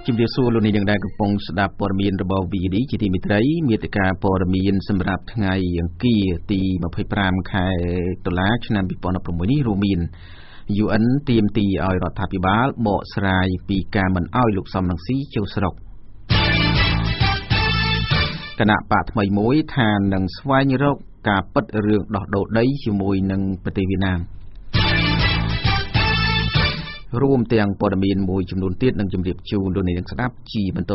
ជំរាបសួរលោកនាងដែលកំពុងស្ដាប់ព័ត៌មានរបស់ VD ជាទីមេត្រីមាតិកាព័ត៌មានសម្រាប់ថ្ងៃអង្គារទី25ខែតុលាឆ្នាំ2016នេះរួមមាន UN ទាមទារឲ្យរដ្ឋាភិបាលបកស្រាយពីការមិនឲ្យលោកសំរងស៊ីចូលស្រុកគណៈបកថ្មីមួយថានឹងស្វែងរកការពិតរឿងដោះដូរដីជាមួយនឹងប្រទេសវៀតណាមរួមទាំងព័ត៌មានមួយចំនួនទៀតនឹងជម្រាបជូនលោកអ្នកស្ដាប់ជាបន្ត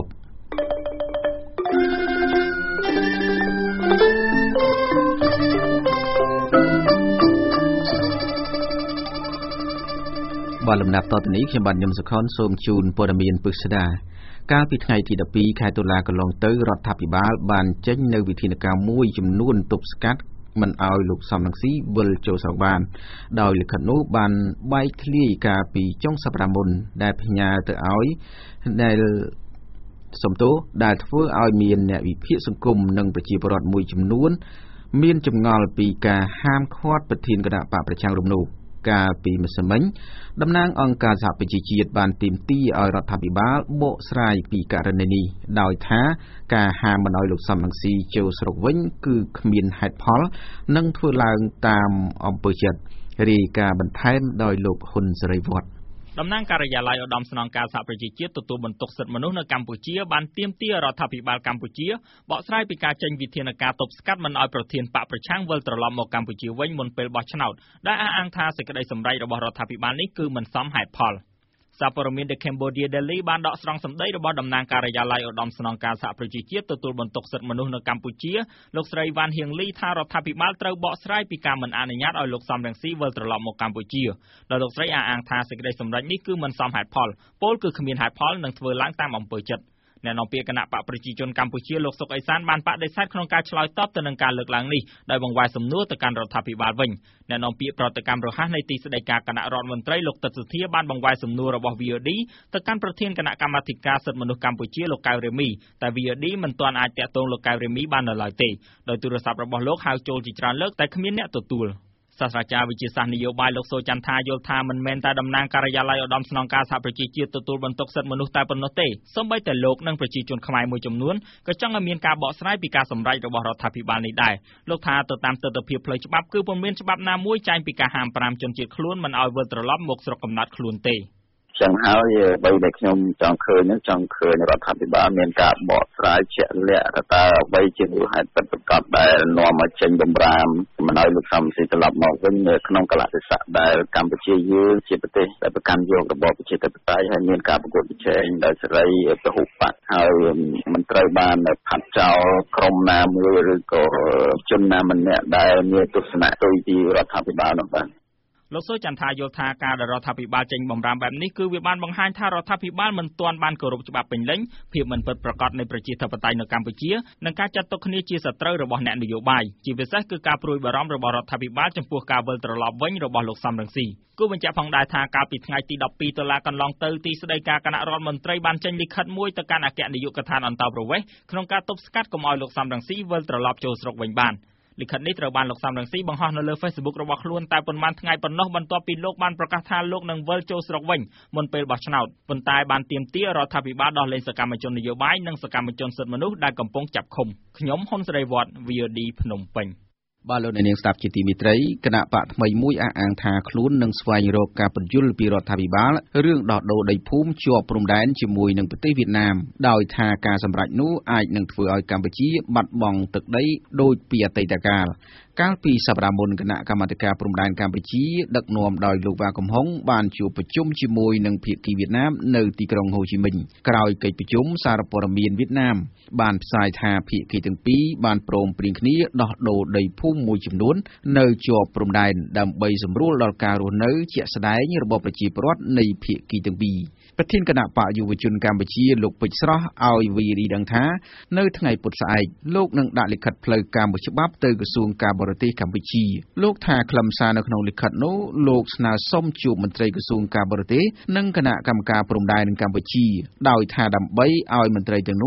បាទលំដាប់តទៅនេះខ្ញុំបាទញឹមសុខុនសូមជូនព័ត៌មានពិស្ដាកាលពីថ្ងៃទី12ខែតុលាកន្លងទៅរដ្ឋាភិបាលបានចេញនៅវិធានការមួយចំនួនទប់ស្កាត់មិនឲ្យលោកសំរងស៊ីវិលចូលស្រុកបានដោយលិខិតនោះបានបែកធ្លាយកាលពីចុងសប្តាហ៍មុនដែលផ្ញើទៅឲ្យដែលសំទោសដែលធ្វើឲ្យមានអ្នកវិភាគសង្គមនិងប្រជាពលរដ្ឋមួយចំនួនមានចម្ងល់ពីការហាមឃាត់ប្រធានគណៈបកប្រឆាំងរំលោភកាលពីម្សិលមិញតំណាងអង្គការសហប្រជាជាតិបានទាមទារឲ្យរដ្ឋាភិបាលបកស្រាយពីករណីនេះដោយថាការហាមមិនឲ្យលោកសំរងស៊ីចូលស្រុកវិញគឺគ្មានហេតុផលនិងធ្វើឡើងតាមអំពើចិត្តរាយការណ៍បន្ថែមដោយលោកហ៊ុនសេរីវត្តតំណាងការិយាល័យឧត្តមស្នងការសហប្រជាជាតិទទួលបន្ទុកសិទ្ធិមនុស្សនៅកម្ពុជាបានទាមទាររដ្ឋាភិបាលកម្ពុជាបកស្រាយពីការចេញវិធានការទប់ស្កាត់មិនឲ្យប្រធានបកប្រឆាំងវិលត្រឡប់មកកម្ពុជាវិញមុនពេលបោះឆ្នោតដែលអះអាងថាសេចក្តីសម្រេចរបស់រដ្ឋាភិបាលនេះគឺមិនសមហេតុផលសារព័ត៌មាន The Cambodia Daily បានដកស្រង់សម្ដីរបស់តំណាងការិយាល័យឧត្តមស្នងការសហប្រជាជាតិទទួលបន្ទុកសិទ្ធិមនុស្សនៅកម្ពុជាលោកស្រីវ៉ាន់ហៀងលីថារដ្ឋាភិបាលត្រូវបកស្រាយពីការមិនអនុញ្ញាតឲ្យលោកសំរងស៊ីវិលត្រឡប់មកកម្ពុជាដោយលោកស្រីអះអាងថាសេចក្តីសម្រេចនេះគឺមិនសមហេតុផលពលគឺគ្មានហេតុផលនិងធ្វើឡើងតាមអំពើចិត្តអ្នកនាំពាក្យគណៈបកប្រជាជនកម្ពុជាលោកសុកអេសានបានបដិសេធក្នុងការឆ្លើយតបទៅនឹងការលើកឡើងនេះដោយបង្វែរសំណួរទៅកាន់រដ្ឋាភិបាលវិញអ្នកនាំពាក្យប្រតិកម្មរហ័សនៃទីស្តីការគណៈរដ្ឋមន្ត្រីលោកទឹកសុធាបានបង្វែរសំណួររបស់ VOD ទៅកាន់ប្រធានគណៈកម្មាធិការសិទ្ធិមនុស្សកម្ពុជាលោកកៅរេមីតែ VOD មិនទាន់អាចតាក់ទងលោកកៅរេមីបាននៅឡើយទេដោយទូរស័ព្ទរបស់លោកហៅចូលជាច្រើនលើកតែគ្មានអ្នកទទួលសាស្ត្រាចារ្យវិទ្យាសាស្ត្រនយោបាយលោកសូចន្ទថាយល់ថាមិនមែនតែតំណាងការិយាល័យឧត្តមស្នងការសហប្រជាជាតិទទួលបន្ទុកសិទ្ធិមនុស្សតែប៉ុណ្ណោះទេសូម្បីតែលោកនិងប្រជាជនខ្មែរមួយចំនួនក៏ចង់ឲ្យមានការបកស្រាយពីការសម្រេចរបស់រដ្ឋាភិបាលនេះដែរលោកថាទៅតាមទស្សនវិជ្ជាផ្លូវច្បាប់គឺពុំមានច្បាប់ណាមួយចែងពីការហាម5ជនជាតិខ្លួនមិនឲ្យវិលត្រឡប់មកស្រុកកំណើតខ្លួនទេចឹងហើយបីដែលខ្ញុំចង់ឃើញរដ្ឋាភិបាលមានការបកស្រាយជាក់លាក់តើអ្វីជាមូលហេតុពិតប្រាកដដែលនាំឲ្យចេញបំរាមមិនឲ្យលោកសំរងស៊ីត្រឡប់មកវិញក្នុងកលៈទេសៈដែលកម្ពុជាយើងជាប្រទេសដែលប្រកាន់យករបបប្រជាធិបតេយ្យហើយមានការប្រកួតប្រជែងដោយសេរីពហុបកហើយមិនត្រូវបានផាត់ចោលក្រុមណាមួយឬក៏ជនណាម្នាក់ដែលមានទស្សនៈទុយពីរដ្ឋាភិបាលនោះបាទលោកសូចន្ទថាយល់ថាការដែលរដ្ឋាភិបាលចេញបំរាមបែបនេះគឺវាបានបង្ហាញថារដ្ឋាភិបាលមិនទាន់បានគោរពច្បាប់ពេញលេញភាពមិនពិតប្រាកដនៃប្រជាធិបតេយ្យនៅកម្ពុជានិងការចាត់ទុកគ្នាជាសត្រូវរបស់អ្នកនយោបាយជាពិសេសគឺការព្រួយបារម្ភរបស់រដ្ឋាភិបាលចំពោះការវិលត្រឡប់វិញរបស់លោកសំរងស៊ីគូបញ្ជាក់ផងដែរថាកាលពីថ្ងៃទី12តុលាកន្លងទៅទីស្តីការគណៈរដ្ឋមន្ត្រីបានចេញលិខិតមួយទៅកាន់អគ្គនាយកដ្ឋានអន្តរប្រវេសន៍ក្នុងការទប់ស្កាត់កុំឲ្យលោកសំរងស៊ីវិលត្រឡប់ចូលស្រុកវិញបានលិខិតនេះត្រូវបានលោកសំរងស៊ីបង្ហោះនៅលើ Facebook របស់ខ្លួនតែប៉ុន្មានថ្ងៃប៉ុណ្ណោះបន្ទាប់ពីលោកបានប្រកាសថាលោកនឹងវិលចូលស្រុកវិញមុនពេលបោះឆ្នោតប៉ុន្តែបានទាមទាររដ្ឋាភិបាលដោះលែងសកម្មជននយោបាយនិងសកម្មជនសិទ្ធិមនុស្សដែលកំពុងចាប់ឃុំខ្ញុំហ៊ុនសេរីវត្ត VOD ភ្នំពេញបាទលោកនាងស្ដាប់ជាទីមេត្រីគណៈបកថ្មីមួយអះអាងថាខ្លួននឹងស្វែងរកការពន្យល់ពីរដ្ឋាភិបាលរឿងដោះដូរដីភូមិជាប់ព្រំដែនជាមួយនឹងប្រទេសវៀតណាមដោយថាការសម្រេចនោះអាចនឹងធ្វើឲ្យកម្ពុជាបាត់បង់ទឹកដីដូចពីអតីតកាលកាលពីសប្តាហ៍មុនគណៈកម្មាធិការព្រំដែនកម្ពុជាដឹកនាំដោយលោកវ៉ាកំហុងបានជួបប្រជុំជាមួយនឹងភាគីវៀតណាមនៅទីក្រុងហូជីមិញក្រោយកិច្ចប្រជុំសារព័ត៌មានវៀតណាមបានផ្សាយថាភាគីទាំងពីរបានព្រមព្រៀងគ្នាដោះដូរដីភូមិមួយចំនួននៅជាប់ព្រំដែនដើម្បីសម្រួលដល់ការរស់នៅជាក់ស្ដែងរបស់ប្រជាពលរដ្ឋនៃភាគីទាំងពីរប្រធានគណៈបកយុវជនកម្ពុជាលោកពេជ្រស្រស់ឲ្យវីរីដឹងថានៅថ្ងៃពុធស្អែកលោកនឹងដាក់លិខិតផ្លូវការមួយច្បាប់ទៅក្រសួងការបរទេសកម្ពុជាលោកថាខ្លឹមសារនៅក្នុងលិខិតនោះលោកស្នើសុំជួបមន្ត្រីក្រសួងការបរទេសនិងគណៈកម្មការព្រំដែនកម្ពុជាដោយថាដើម្បីឲ្យមន្ត្រីទាំងនោះ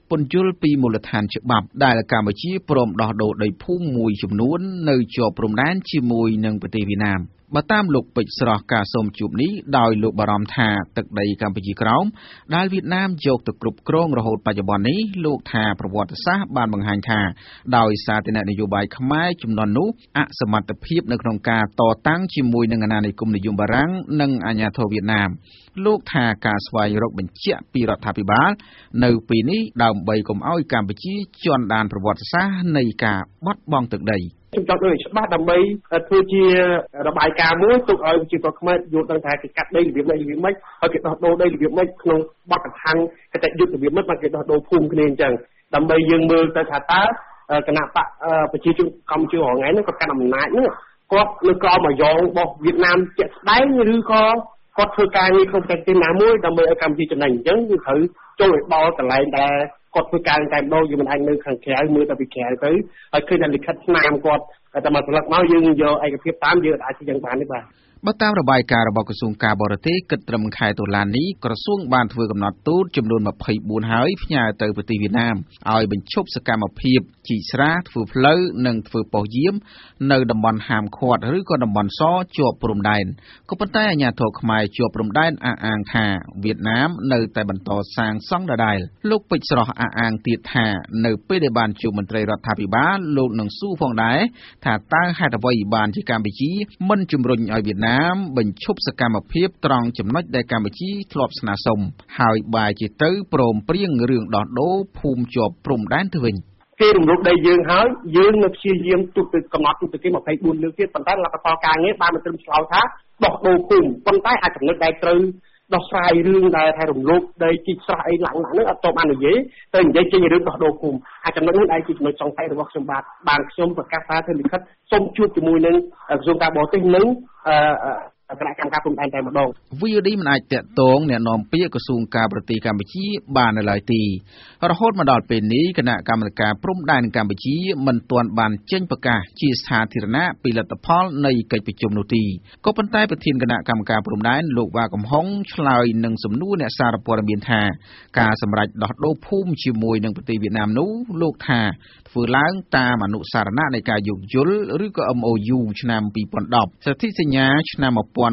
ពន្យល់ពីមូលដ្ឋានច្បាប់ដែលកម្ពុជាព្រមដោះដូរដីភូមិមួយចំនួននៅជាប់ព្រំដែនជាមួយនឹងប្រទេសវៀតណាមបើតាមលោកពេជ្រស្រស់ការសូមជួបនេះដោយលោកបារម្ភថាទឹកដីកម្ពុជាក្រោមដែលវៀតណាមយកទៅគ្រប់គ្រងរហូតបច្ចុប្បន្ននេះលោកថាប្រវត្តិសាស្ត្របានបង្ហាញថាដោយសារតែនយោបាយខ្មែរជំនាន់នោះអសមត្ថភាពនៅក្នុងការតតាំងជាមួយនឹងអាណានិគមនិយមបារាំងនិងអាញាធរវៀតណាមលោកថាការស្វែងរកបញ្ជាក់ពីរដ្ឋាភិបាលនៅពេលនេះដើម្បីកុំឲ្យកម្ពុជាជន់ដានប្រវត្តិសាស្ត្រនៃការបាត់បង់ទឹកដីខ្ញុំចង់ឲ្យច្បាស់ដើម្បីធ្វើជារបាយការណ៍មួយទុកឲ្យប្រជាពលរដ្ឋខ្មែរយល់ដឹងថាគេកាត់ដីរបៀបម៉េចហើយគេដោះដូរដីរបៀបម៉េចក្នុងបទដ្ឋានកតញ្ញុរបៀបម៉េចបានគេដោះដូរភូមិគ្នាអញ្ចឹងដើម្បីយើងមើលទៅថាតើគណៈបកប្រជាជនកម្ពុជារងថ្ងៃនេះគាត់កាន់អំណាចនេះគាត់លើកក្រោមអាយ៉ងរបស់វៀតណាមជាក់ស្ដែងឬក៏គាត់ធ្វើការងារក្នុងប្រទេសណាមួយដើម្បីឲ្យកម្ពុជាចំណេញអញ្ចឹងគឺត្រូវចូលឲ្យដល់កន្លែងដែលគាត់ធ្វើការតែម្ដងយើងមិនអាចនៅខាងក្រៅមើលតែពីក្រៅទៅហើយឃើញតែលិខិតស្នាមគាត់តែមកស្លឹកមកយើងយកឯកភាពតាមយើងអាចជាយ៉ាងបានទេបាទបើតាមរបាយការណ៍របស់ក្រសួងការបរទេសគិតត្រឹមខែតុលានេះក្រសួងបានធ្វើកំណត់ទូតចំនួន24ហើយផ្ញើទៅប្រទេសវៀតណាមឲ្យបញ្ឈប់សកម្មភាពជីកស្រាធ្វើផ្លូវនិងធ្វើប៉ុស្តិ៍យាមនៅតំបន់ហាមឃាត់ឬក៏តំបន់សជាប់ព្រំដែនក៏ប៉ុន្តែអាជ្ញាធរខ្មែរជាប់ព្រំដែនអះអាងថាវៀតណាមនៅតែបន្តសាងសង់ដដែលលោកពេជ្រស្រស់អះអាងទៀតថានៅពេលដែលបានជួបមន្ត្រីរដ្ឋាភិបាលលោកនឹងសួរផងដែរថាតើហេតុអ្វីបានជាកម្ពុជាមិនជំរុញឲ្យវៀតណាមបញ្ឈប់សកម្មភាពត្រង់ចំណុចដែលកម្ពុជាធ្លាប់ស្នើសុំហើយបែរជាទៅព្រមព្រៀងរឿងដោះដូរភូមិជាប់ព្រំដែនទៅវិញគេរំលោភដីយើងហើយយើងនៅព្យាយាមទុកទៅកំណត់ទុកទៅគេ24លើកទៀតប៉ុន្តែលទ្ធផលការងារបានមិនត្រឹមឆ្លោយថាដោះដូរភូមិប៉ុន្តែអាចចំណុចដែលត្រូវដោះស្រាយរឿងដែលថារំលោភដីជីកស្រះអីឡើងហ្នឹងអត់តបបាននិយាយទៅនិយាយចេញរឿងដោះដូរភូមិអាចចំណុចនេះដែលជាចំណុចសង្ស័យរបស់ខ្ញុំបានខ្ញុំប្រកាសថាធ្វើលិខិតសូមជួបជាមួយនឹងក្រសួងការបរទេសនិងគណៈកម្មការព្រំដែនតែម្ដង VOD មិនអាចតាក់ទងអ្នកនាំពាក្យក្រសួងការបរទេសកម្ពុជាបាននៅឡើយទេរហូតមកដល់ពេលនេះគណៈកម្មការព្រំដែនកម្ពុជាមិនទាន់បានចេញប្រកាសជាសាធារណៈពីលទ្ធផលនៃកិច្ចប្រជុំនោះទេក៏ប៉ុន្តែប្រធានគណៈកម្មការព្រំដែនលោកវ៉ាកំហុងឆ្លើយនឹងសំណួរអ្នកសារព័ត៌មានថាការសម្រេចដោះដូរភូមិជាមួយនឹងប្រទេសវៀតណាមនោះលោកថាធ្វើឡើងតាមអនុសារណៈនៃការយោគយល់ឬក៏ MOU ឆ្នាំ2010សន្ធិសញ្ញាឆ្នាំ1982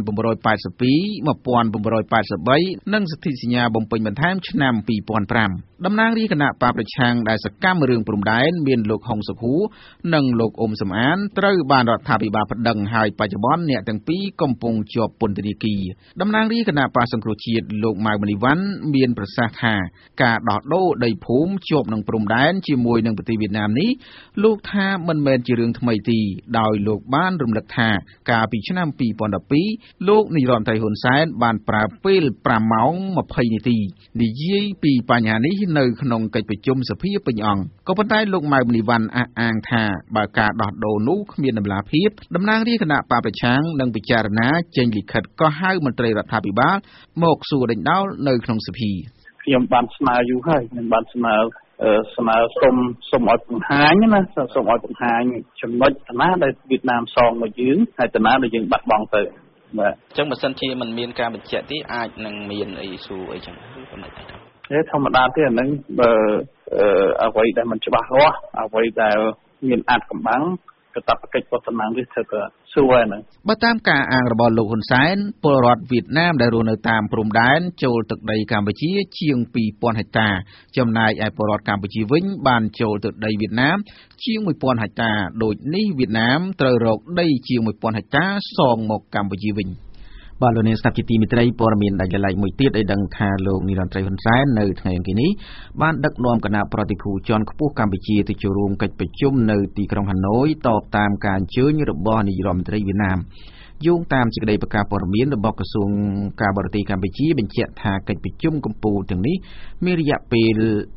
1983និងសន្ធិសញ្ញាបំពេញបន្ថែមឆ្នាំ2005តំណាងរាជគណៈបកប្រឆាំងដែលសកម្មរឿងព្រំដែនមានលោកហុងសុខួរនិងលោកអ៊ុំសំអានត្រូវបានរដ្ឋាភិបាលប្តឹងហើយបច្ចុប្បន្នអ្នកទាំងពីរកំពុងជាប់ពន្ធនាគារតំណាងរាជគណៈបកសង្គ្រោះជាតិលោកម៉ៅមនីវ៉ាន់មានប្រសាសន៍ថាការដោះដូរដីភូមិជាប់នឹងព្រំដែនជាមួយនឹងប្រទេសវៀតណាមនេះលោកថាមិនមែនជារឿងថ្មីទេដោយលោកបានរំលឹកថាកាលពីឆ្នាំ2012លោកនាយរដ្ឋមន្ត្រីហ៊ុនសែនបានប្រើពេល5ម៉ោង20នាទីនិយាយពីបញ្ហានេះនៅក្នុងកិច្ចប្រជុំសភាពេញអង្គក៏ប៉ុន្តែលោកម៉ៅមនីវ៉ាន់អះអាងថាបើការដោះដូរនោះគ្មានដំណាភាពតំណាងរាជគណៈបកប្រឆាំងនឹងពិចារណាចេញលិខិតក៏ហៅមន្ត្រីរដ្ឋាភិបាលមកសួរដេញដោលនៅក្នុងសភាខ្ញុំបានស្នើយូរហើយខ្ញុំបានស្នើសុំឲ្យបង្ហាញណាសុំឲ្យបង្ហាញចំណុចណាដែលវៀតណាមសងមកយើងហើយតាណាដែលយើងបាត់បង់ទៅបាទអញ្ចឹងបើសិនជាមិនមានការបញ្ជាក់ទេអាចនឹងមានអីសួរអីចឹងឬក៏មិនទេធម្មតាទេអាហ្នឹងបើអ្វីដែលមិនច្បាស់លាស់អ្វីដែលមានអាចកំបាំងកាតព្វកិច្ចរបស់តំណាងរាស្ត្រត្រូវតែសួរហ្នឹងបើតាមការអាងរបស់លោកហ៊ុនសែនពលរដ្ឋវៀតណាមដែលរស់នៅតាមព្រំដែនចូលទឹកដីកម្ពុជាជាង 2000 ហិកតាចំណែកឯពលរដ្ឋកម្ពុជាវិញបានចូលទៅដីវៀតណាមជាង 1000 ហិកតាដូចនេះវៀតណាមត្រូវរកដីជាង 1000 ហិកតាសងមកកម្ពុជាវិញបាទលោកនាងស្ដាប់ជាទីមេត្រីព័ត៌មានដាច់ដライមួយទៀតឲ្យដឹងថាលោកនាយរដ្ឋមន្ត្រីហ៊ុនសែននៅថ្ងៃអង្គារនេះបានដឹកនាំគណៈប្រតិភូជាន់ខ្ពស់កម្ពុជាទៅចូលរួមកិច្ចប្រជុំនៅទីក្រុងហាណូយតបតាមការអញ្ជើញរបស់នាយរដ្ឋមន្ត្រីវៀតណាមយោងតាមសេចក្តីប្រកាសព័ត៌មានរបស់ក្រសួងការបរទេសកម្ពុជាបញ្ជាក់ថាកិច្ចប្រជុំកំពូលទាំងនេះមានរយៈពេល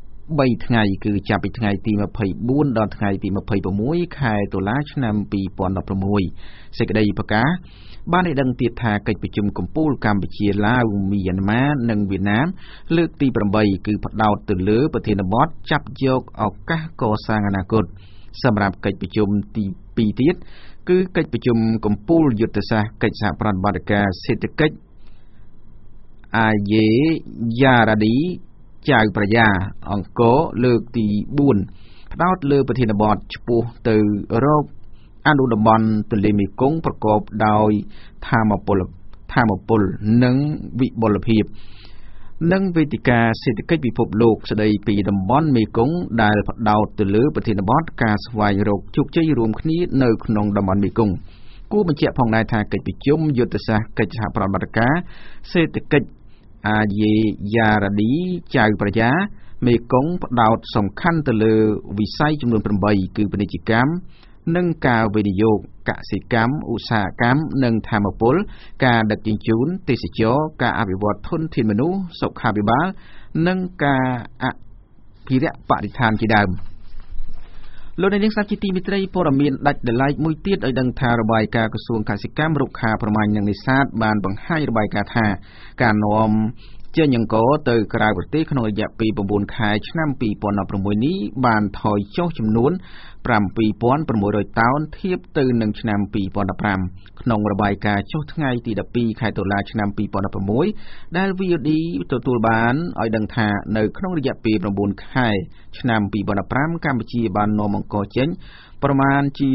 3ថ្ងៃគឺចាប់ពីថ្ងៃទី24ដល់ថ្ងៃទី26ខែតុលាឆ្នាំ2016សេចក្តីប្រកាសបានឲ្យដឹងទៀតថាកិច្ចប្រជុំកំពូលកម្ពុជាឡាវមីយ៉ាន់ម៉ានិងវៀតណាមលើកទី8គឺផ្ដោតទៅលើប្រធានបទចាប់យកឱកាសកសាងអនាគតសម្រាប់កិច្ចប្រជុំទី2ទៀតគឺកិច្ចប្រជុំកំពូលយុទ្ធសាស្ត្រកិច្ចសហប្រតិបត្តិការសេដ្ឋកិច្ចអាយេយ៉ារ៉ាឌីចៅប្រយ៉ាអង្គរលើកទី4ផ្ដោតលើប្រធានបទឆ្ពោះទៅរកអនុតំបន់ទន្លេមេគង្គប្រកបដោយថាមពលនិងវិបុលភាពនិងវេទិកាសេដ្ឋកិច្ចពិភពលោកស្ដីពីតំបន់មេគង្គដែលផ្ដោតទៅលើប្រធានបទការស្វែងរកជោគជ័យរួមគ្នានៅក្នុងតំបន់មេគង្គគួរបញ្ជាក់ផងដែរថាកិច្ចប្រជុំយុទ្ធសាស្ត្រកិច្ចសហប្រតិបត្តិការសេដ្ឋកិច្ចអាយេយ៉ារ៉ាឌីចៅប្រយ៉ាមេគង្គផ្ដោតសំខាន់ទៅលើវិស័យចំនួន8គឺពាណិជ្ជកម្មនិងការវិនិយោគកសិកម្មឧស្សាហកម្មនិងធម្មពលការដឹកជញ្ជូនទេសចរការអភិវឌ្ឍធនធានមនុស្សសុខាភិបាលនិងការអភិរក្សបរិស្ថានជាដើមលោកនាងស្ដាប់ជាទីមេត្រីព័ត៌មានដាច់ដោយឡែកមួយទៀតឲ្យដឹងថារបាយការណ៍ក្រសួងកសិកម្មរុក្ខាប្រមាញ់និងនេសាទបានបង្ហាញរបាយការណ៍ថាការនាំចេញអង្គរទៅក្រៅប្រទេសក្នុងរយៈពេល9ខែឆ្នាំ2016នេះបានថយចុះចំនួន 7,600 តោនធៀបទៅនឹងឆ្នាំ2015ក្នុងរបាយការណ៍ចុះថ្ងៃទី12ខែតុលាឆ្នាំ2016ដែល VOD ទទួលបានឲ្យដឹងថានៅក្នុងរយៈពេល9ខែឆ្នាំ2015កម្ពុជាបាននាំអង្គរចេញប្រមាណជា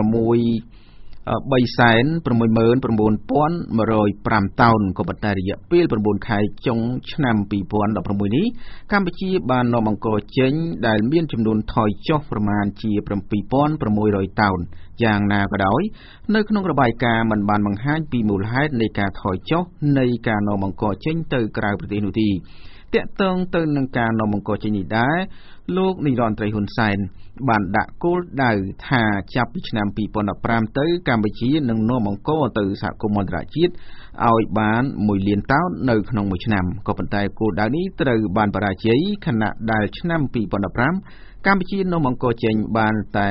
369,105 តោនក៏ប៉ុន្តែរយៈពេល9ខែចុងឆ្នាំ2016នេះកម្ពុជាបាននាំអង្គរចេញដែលមានចំនួនថយចុះប្រមាណជា 7,600 តោនយ៉ាងណាក៏ដោយនៅក្នុងរបាយការណ៍មិនបានបង្ហាញពីមូលហេតុនៃការថយចុះនៃការនាំអង្គរចេញទៅក្រៅប្រទេសនោះទេតាក់ទងទៅនឹងការនាំអង្គរចេញនេះដែរលោកនាយរដ្ឋមន្ត្រីហ៊ុនសែនបានដាក់គោលដៅថាចាប់ពីឆ្នាំ2015ទៅកម្ពុជានឹងនាំអង្គរទៅសហគមន៍អន្តរជាតិឲ្យបាន1លានតោននៅក្នុងមួយឆ្នាំក៏ប៉ុន្តែគោលដៅនេះត្រូវបានបរាជ័យខណៈដែលឆ្នាំ2015កម្ពុជានាំអង្គរចេញបានតែ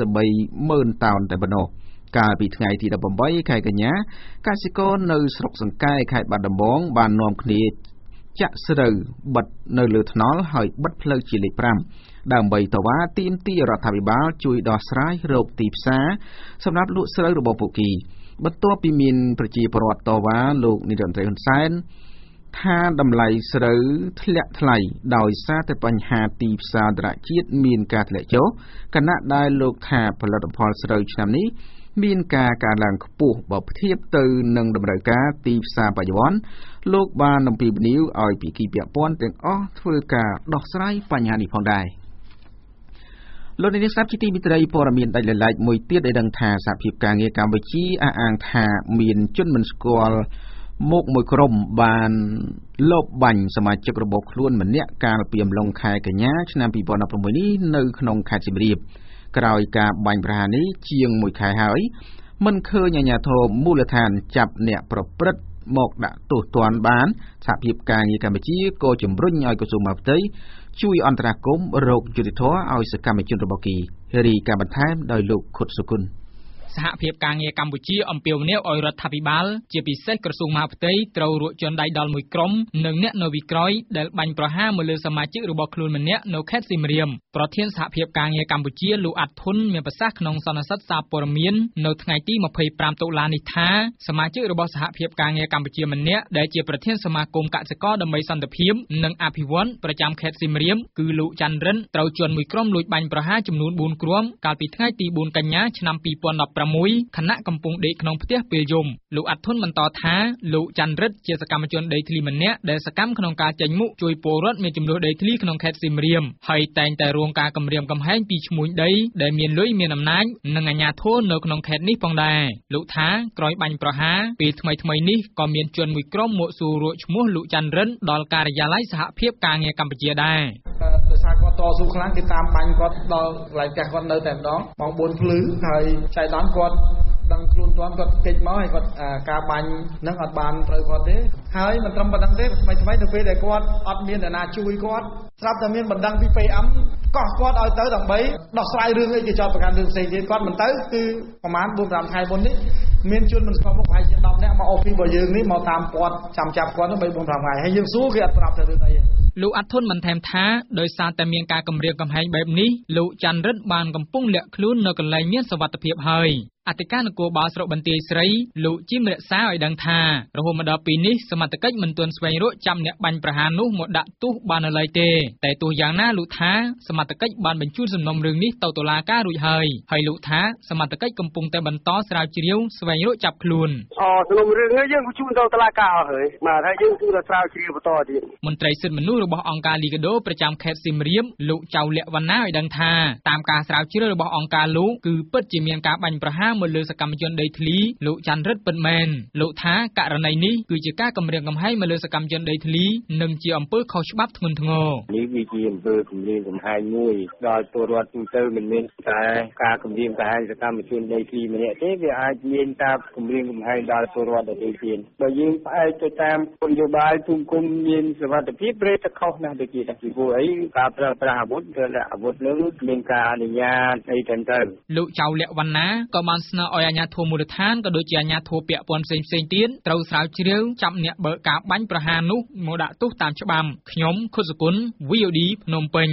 53,000 តោនតែប៉ុណ្ណោះកាលពីថ្ងៃទី18ខែកញ្ញាកសិករនៅស្រុកសង្កែខេត្តបាត់ដំបងបាននាំគ្នាចាក់ស្រូវបិទនៅលើថ្នល់ហើយបិទផ្លូវជាលេខ5ដើម្បីតវ៉ាទាមទាររដ្ឋាភិបាលជួយដោះស្រាយរោគទីផ្សារសម្រាប់លក់ស្រូវរបស់ពួកគេបន្ទាប់ពីមានប្រជាពលរដ្ឋតវ៉ាលោកនាយរដ្ឋមន្ត្រីហ៊ុនសែនថាតម្លៃស្រូវធ្លាក់ថ្លៃដោយសារតែបញ្ហាទីផ្សារអន្តរជាតិមានការធ្លាក់ចុះខណៈដែលលោកថាផលិតផលស្រូវឆ្នាំនេះមានការកើនឡើងខ្ពស់បើប្រៀបទៅនឹងតម្រូវការទីផ្សារបច្ចុប្បន្នលោកបានអំពាវនាវឲ្យភាគីពាក់ព័ន្ធទាំងអស់ធ្វើការដោះស្រាយបញ្ហានេះផងដែរលោកនាយកស្ដាប់ជាទីមេត្រីព័ត៌មានដាច់ដោយឡែកមួយទៀតឲ្យដឹងថាសហភាពការងារកម្ពុជាអះអាងថាមានជនមិនស្គាល់មកមួយក្រុមបានលបបាញ់សមាជិករបស់ខ្លួនម្នាក់កាលពីអំឡុងខែកញ្ញាឆ្នាំ2016នេះនៅក្នុងខេត្តសៀមរាបក្រោយការបាញ់ប្រហារនេះជាង1ខែហើយមិនឃើញអាជ្ញាធរមូលដ្ឋានចាប់អ្នកប្រព្រឹត្តមកដាក់ទោសទណ្ឌបានសហភាពការងារកម្ពុជាក៏ជំរុញឲ្យក្រសួងមហាផ្ទៃជួយអន្តរាគមន៍រោគយុត្តិធម៌ឲ្យសកម្មជនរបស់គេរីកាបន្ថែមដោយលោកខុតសុគន្ធសហភាពការងារកម្ពុជាអំពាវនាវឲ្យរដ្ឋាភិបាលជាពិសេសក្រសួងមហាផ្ទៃត្រូវរកជនដៃដល់មួយក្រុមនិងអ្នកនៅវិក្រោយដែលបាញ់ប្រហារមកលើសមាជិករបស់ខ្លួនម្នាក់នៅខេត្តសៀមរាបប្រធានសហភាពការងារកម្ពុជាលោកអាត់ធុនមានប្រសាសន៍ក្នុងសន្និសីទសារព័ត៌មាននៅថ្ងៃទី25តុលានេះថាសមាជិករបស់សហភាពការងារកម្ពុជាម្នាក់ដែលជាប្រធានសមាគមកសិករដើម្បីសន្តិភាពនិងអភិវឌ្ឍប្រចាំខេត្តសៀមរាបគឺលោកច័ន្ទរិនត្រូវជន់មួយក្រុមលួចបាញ់ប្រហារចំនួន4គ្រាប់កាលពីថ្ងៃទី4កញ្ញាឆ្នាំ2016ខណៈកំពុងដេកក្នុងផ្ទះពេលយប់លោកអាត់ធុនបន្តថាលោកច័ន្ទរិទ្ធជាសកម្មជនដីធ្លីម្នាក់ដែលសកម្មក្នុងការចេញមុខជួយពលរដ្ឋមានចំនួនដីធ្លីក្នុងខេត្តសៀមរាបហើយតែងតែរងការគំរាមកំហែងពីឈ្មួញដីដែលមានលុយមានអំណាចនិងអាជ្ញាធរនៅក្នុងខេត្តនេះផងដែរលោកថាក្រោយបាញ់ប្រហារពេលថ្មីៗនេះក៏មានជនមួយក្រុមមកសួររកឈ្មោះលោកច័ន្ទរិនដល់ការិយាល័យសហភាពការងារកម្ពុជាដែរដោយសារគាត់តស៊ូខ្លាំងគេតាមបាញ់គាត់ដល់កន្លែងផ្ទះគាត់នៅតែម្ដងម៉ោង4ភ្លឺហើយចៃដន្យគាត់ដឹងខ្លួនទាន់គាត់គេចមកហើយគាត់ការបាញ់នឹងអត់បានត្រូវគាត់ទេហើយមិនត្រឹមប៉ុណ្្នឹងទេថ្មីទៅពេលដែលគាត់អត់មានអ្នកណាជួយគាត់ស្រាប់តែមានបណ្ដឹងពី PM កោះគាត់ឲ្យទៅដើម្បីដោះស្រាយរឿងអីគេចោទប្រកាន់រឿងផ្សេងទៀតគាត់មិនទៅគឺប្រហែល 4-5 ខែមុននេះមានជនមិនស្គាល់មុខប្រហែលជា10នាក់មកអូហ្វីសរបស់យើងនេះមកតាមគាត់ចាំចាប់គាត់នោះ 3-4-5 ខែហើយយើងសួរគេអត់ប្រាប់ទៅរឿងអីលោកអាត់ធុនបន្ថែមថាដោយសារតែមានការគំរាមកំហែងបែបនេះលោកច័ន្ទរិទ្ធបានកំពុងលាក់ខ្លួននៅកន្លែងមានសុវត្ថិភាពហើយអធិការនគរបាលស្រុកបន្ទាយស្រីលោកជីមរក្សាឲ្យដឹងថារហូតមកដល់ពេលនេះសមត្ថកិច្ចមិនទាន់ស្វែងរកចាប់អ្នកបាញ់ប្រហារនោះមកដាក់ទោសបាននៅឡើយទេតែទោះយ៉ាងណាលោកថាសមត្ថកិច្ចបានបញ្ជូនសំណុំរឿងនេះទៅតុលាការរួចហើយលោកថាសមត្ថកិច្ចកំពុងតែបន្តស្រាវជ្រាវស្វែងរកចាប់ខ្លួនសំណុំរឿងនេះយើងបញ្ជូនទៅតុលាការហើយបាទហើយយើងគឺស្រាវជ្រាវបន្តទៀតមន្ត្រីសិទ្ធិមនុស្សរបស់អង្គការលីកាដូប្រចាំខេត្តសៀមរាបលោកចៅលក្ខវណ្ណាឲ្យដឹងថាតាមការស្រាវជ្រាវរបស់អង្គការលោកគឺពិតជាមានការបាញ់ប្រហារមកលើសកម្មជនដីធ្លីលោកច័ន្ទរិទ្ធពិតមែនលោកថាករណីនេះគឺជាការគំរាមកំហែងមកលើសកម្មជនដីធ្លីនិងជាអំពើខុសច្បាប់ធ្ងន់ធ្ងរនេះវាជាអំពើគំរាមកំហែងមួយដល់ពលរដ្ឋទូទៅមិនមានតែការគំរាមកំហែងសកម្មជនដីធ្លីម្នាក់ទេវាអាចមានការគំរាមកំហែងដល់ពលរដ្ឋដទៃទៀតបើយើងផ្អែកទៅតាមគោលនយោបាយភូមិឃុំមានសុវត្ថិភាពព្រេតខុសណាស់ដូចជាពីព្រោះអីការប្រើប្រាស់អាវុធនឹងមានការអនុញ្ញាតអីទៅលោកចៅលក្ខវណ្ណាក៏បានស្នើឲ្យអាជ្ញាធរមូលដ្ឋានក៏ដូចជាអាជ្ញាធរពាក់ព័ន្ធផ្សេងៗទៀតត្រូវស្រាវជ្រាវចាប់អ្នកបើកការបាញ់ប្រហារនោះមកដាក់ទោសតាមច្បាប់ខ្ញុំខុសគុណ VOD ភ្នំពេញ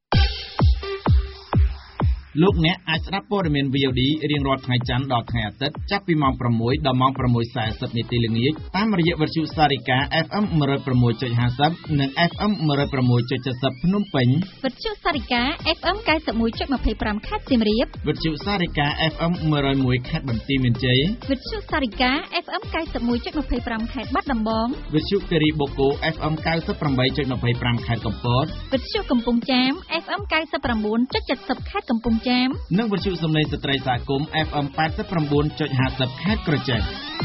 លោកអ្នកអាចស្ដាប់ព័ត៌មាន VOD រៀងរាល់ថ្ងៃច័ន្ទដល់ថ្ងៃអាទិត្យចាប់ពីម៉ោង 6 ដល់ម៉ោង 6:40 នាទីល្ងាចតាមរយៈវិទ្យុសារិកា FM 106.50 និង FM 106.70 ភ្នំពេញវិទ្យុសារិកា FM 91.25 ខេត្តសៀមរាបវិទ្យុសារិកា FM 101 ខេត្តបន្ទាយមានជ័យវិទ្យុសារិកា FM 91.25 ខេត្តបាត់ដំបងវិទ្យុគិរីបូកូ FM 98.25 ខេត្តកំពតវិទ្យុកំពង់ចាម FM 99.70 ខេត្តកំពង់ចាមនិងវិទ្យុសំឡេងស្ត្រីសហគមន៍ FM 89.50 ខេត្តក្រចេះ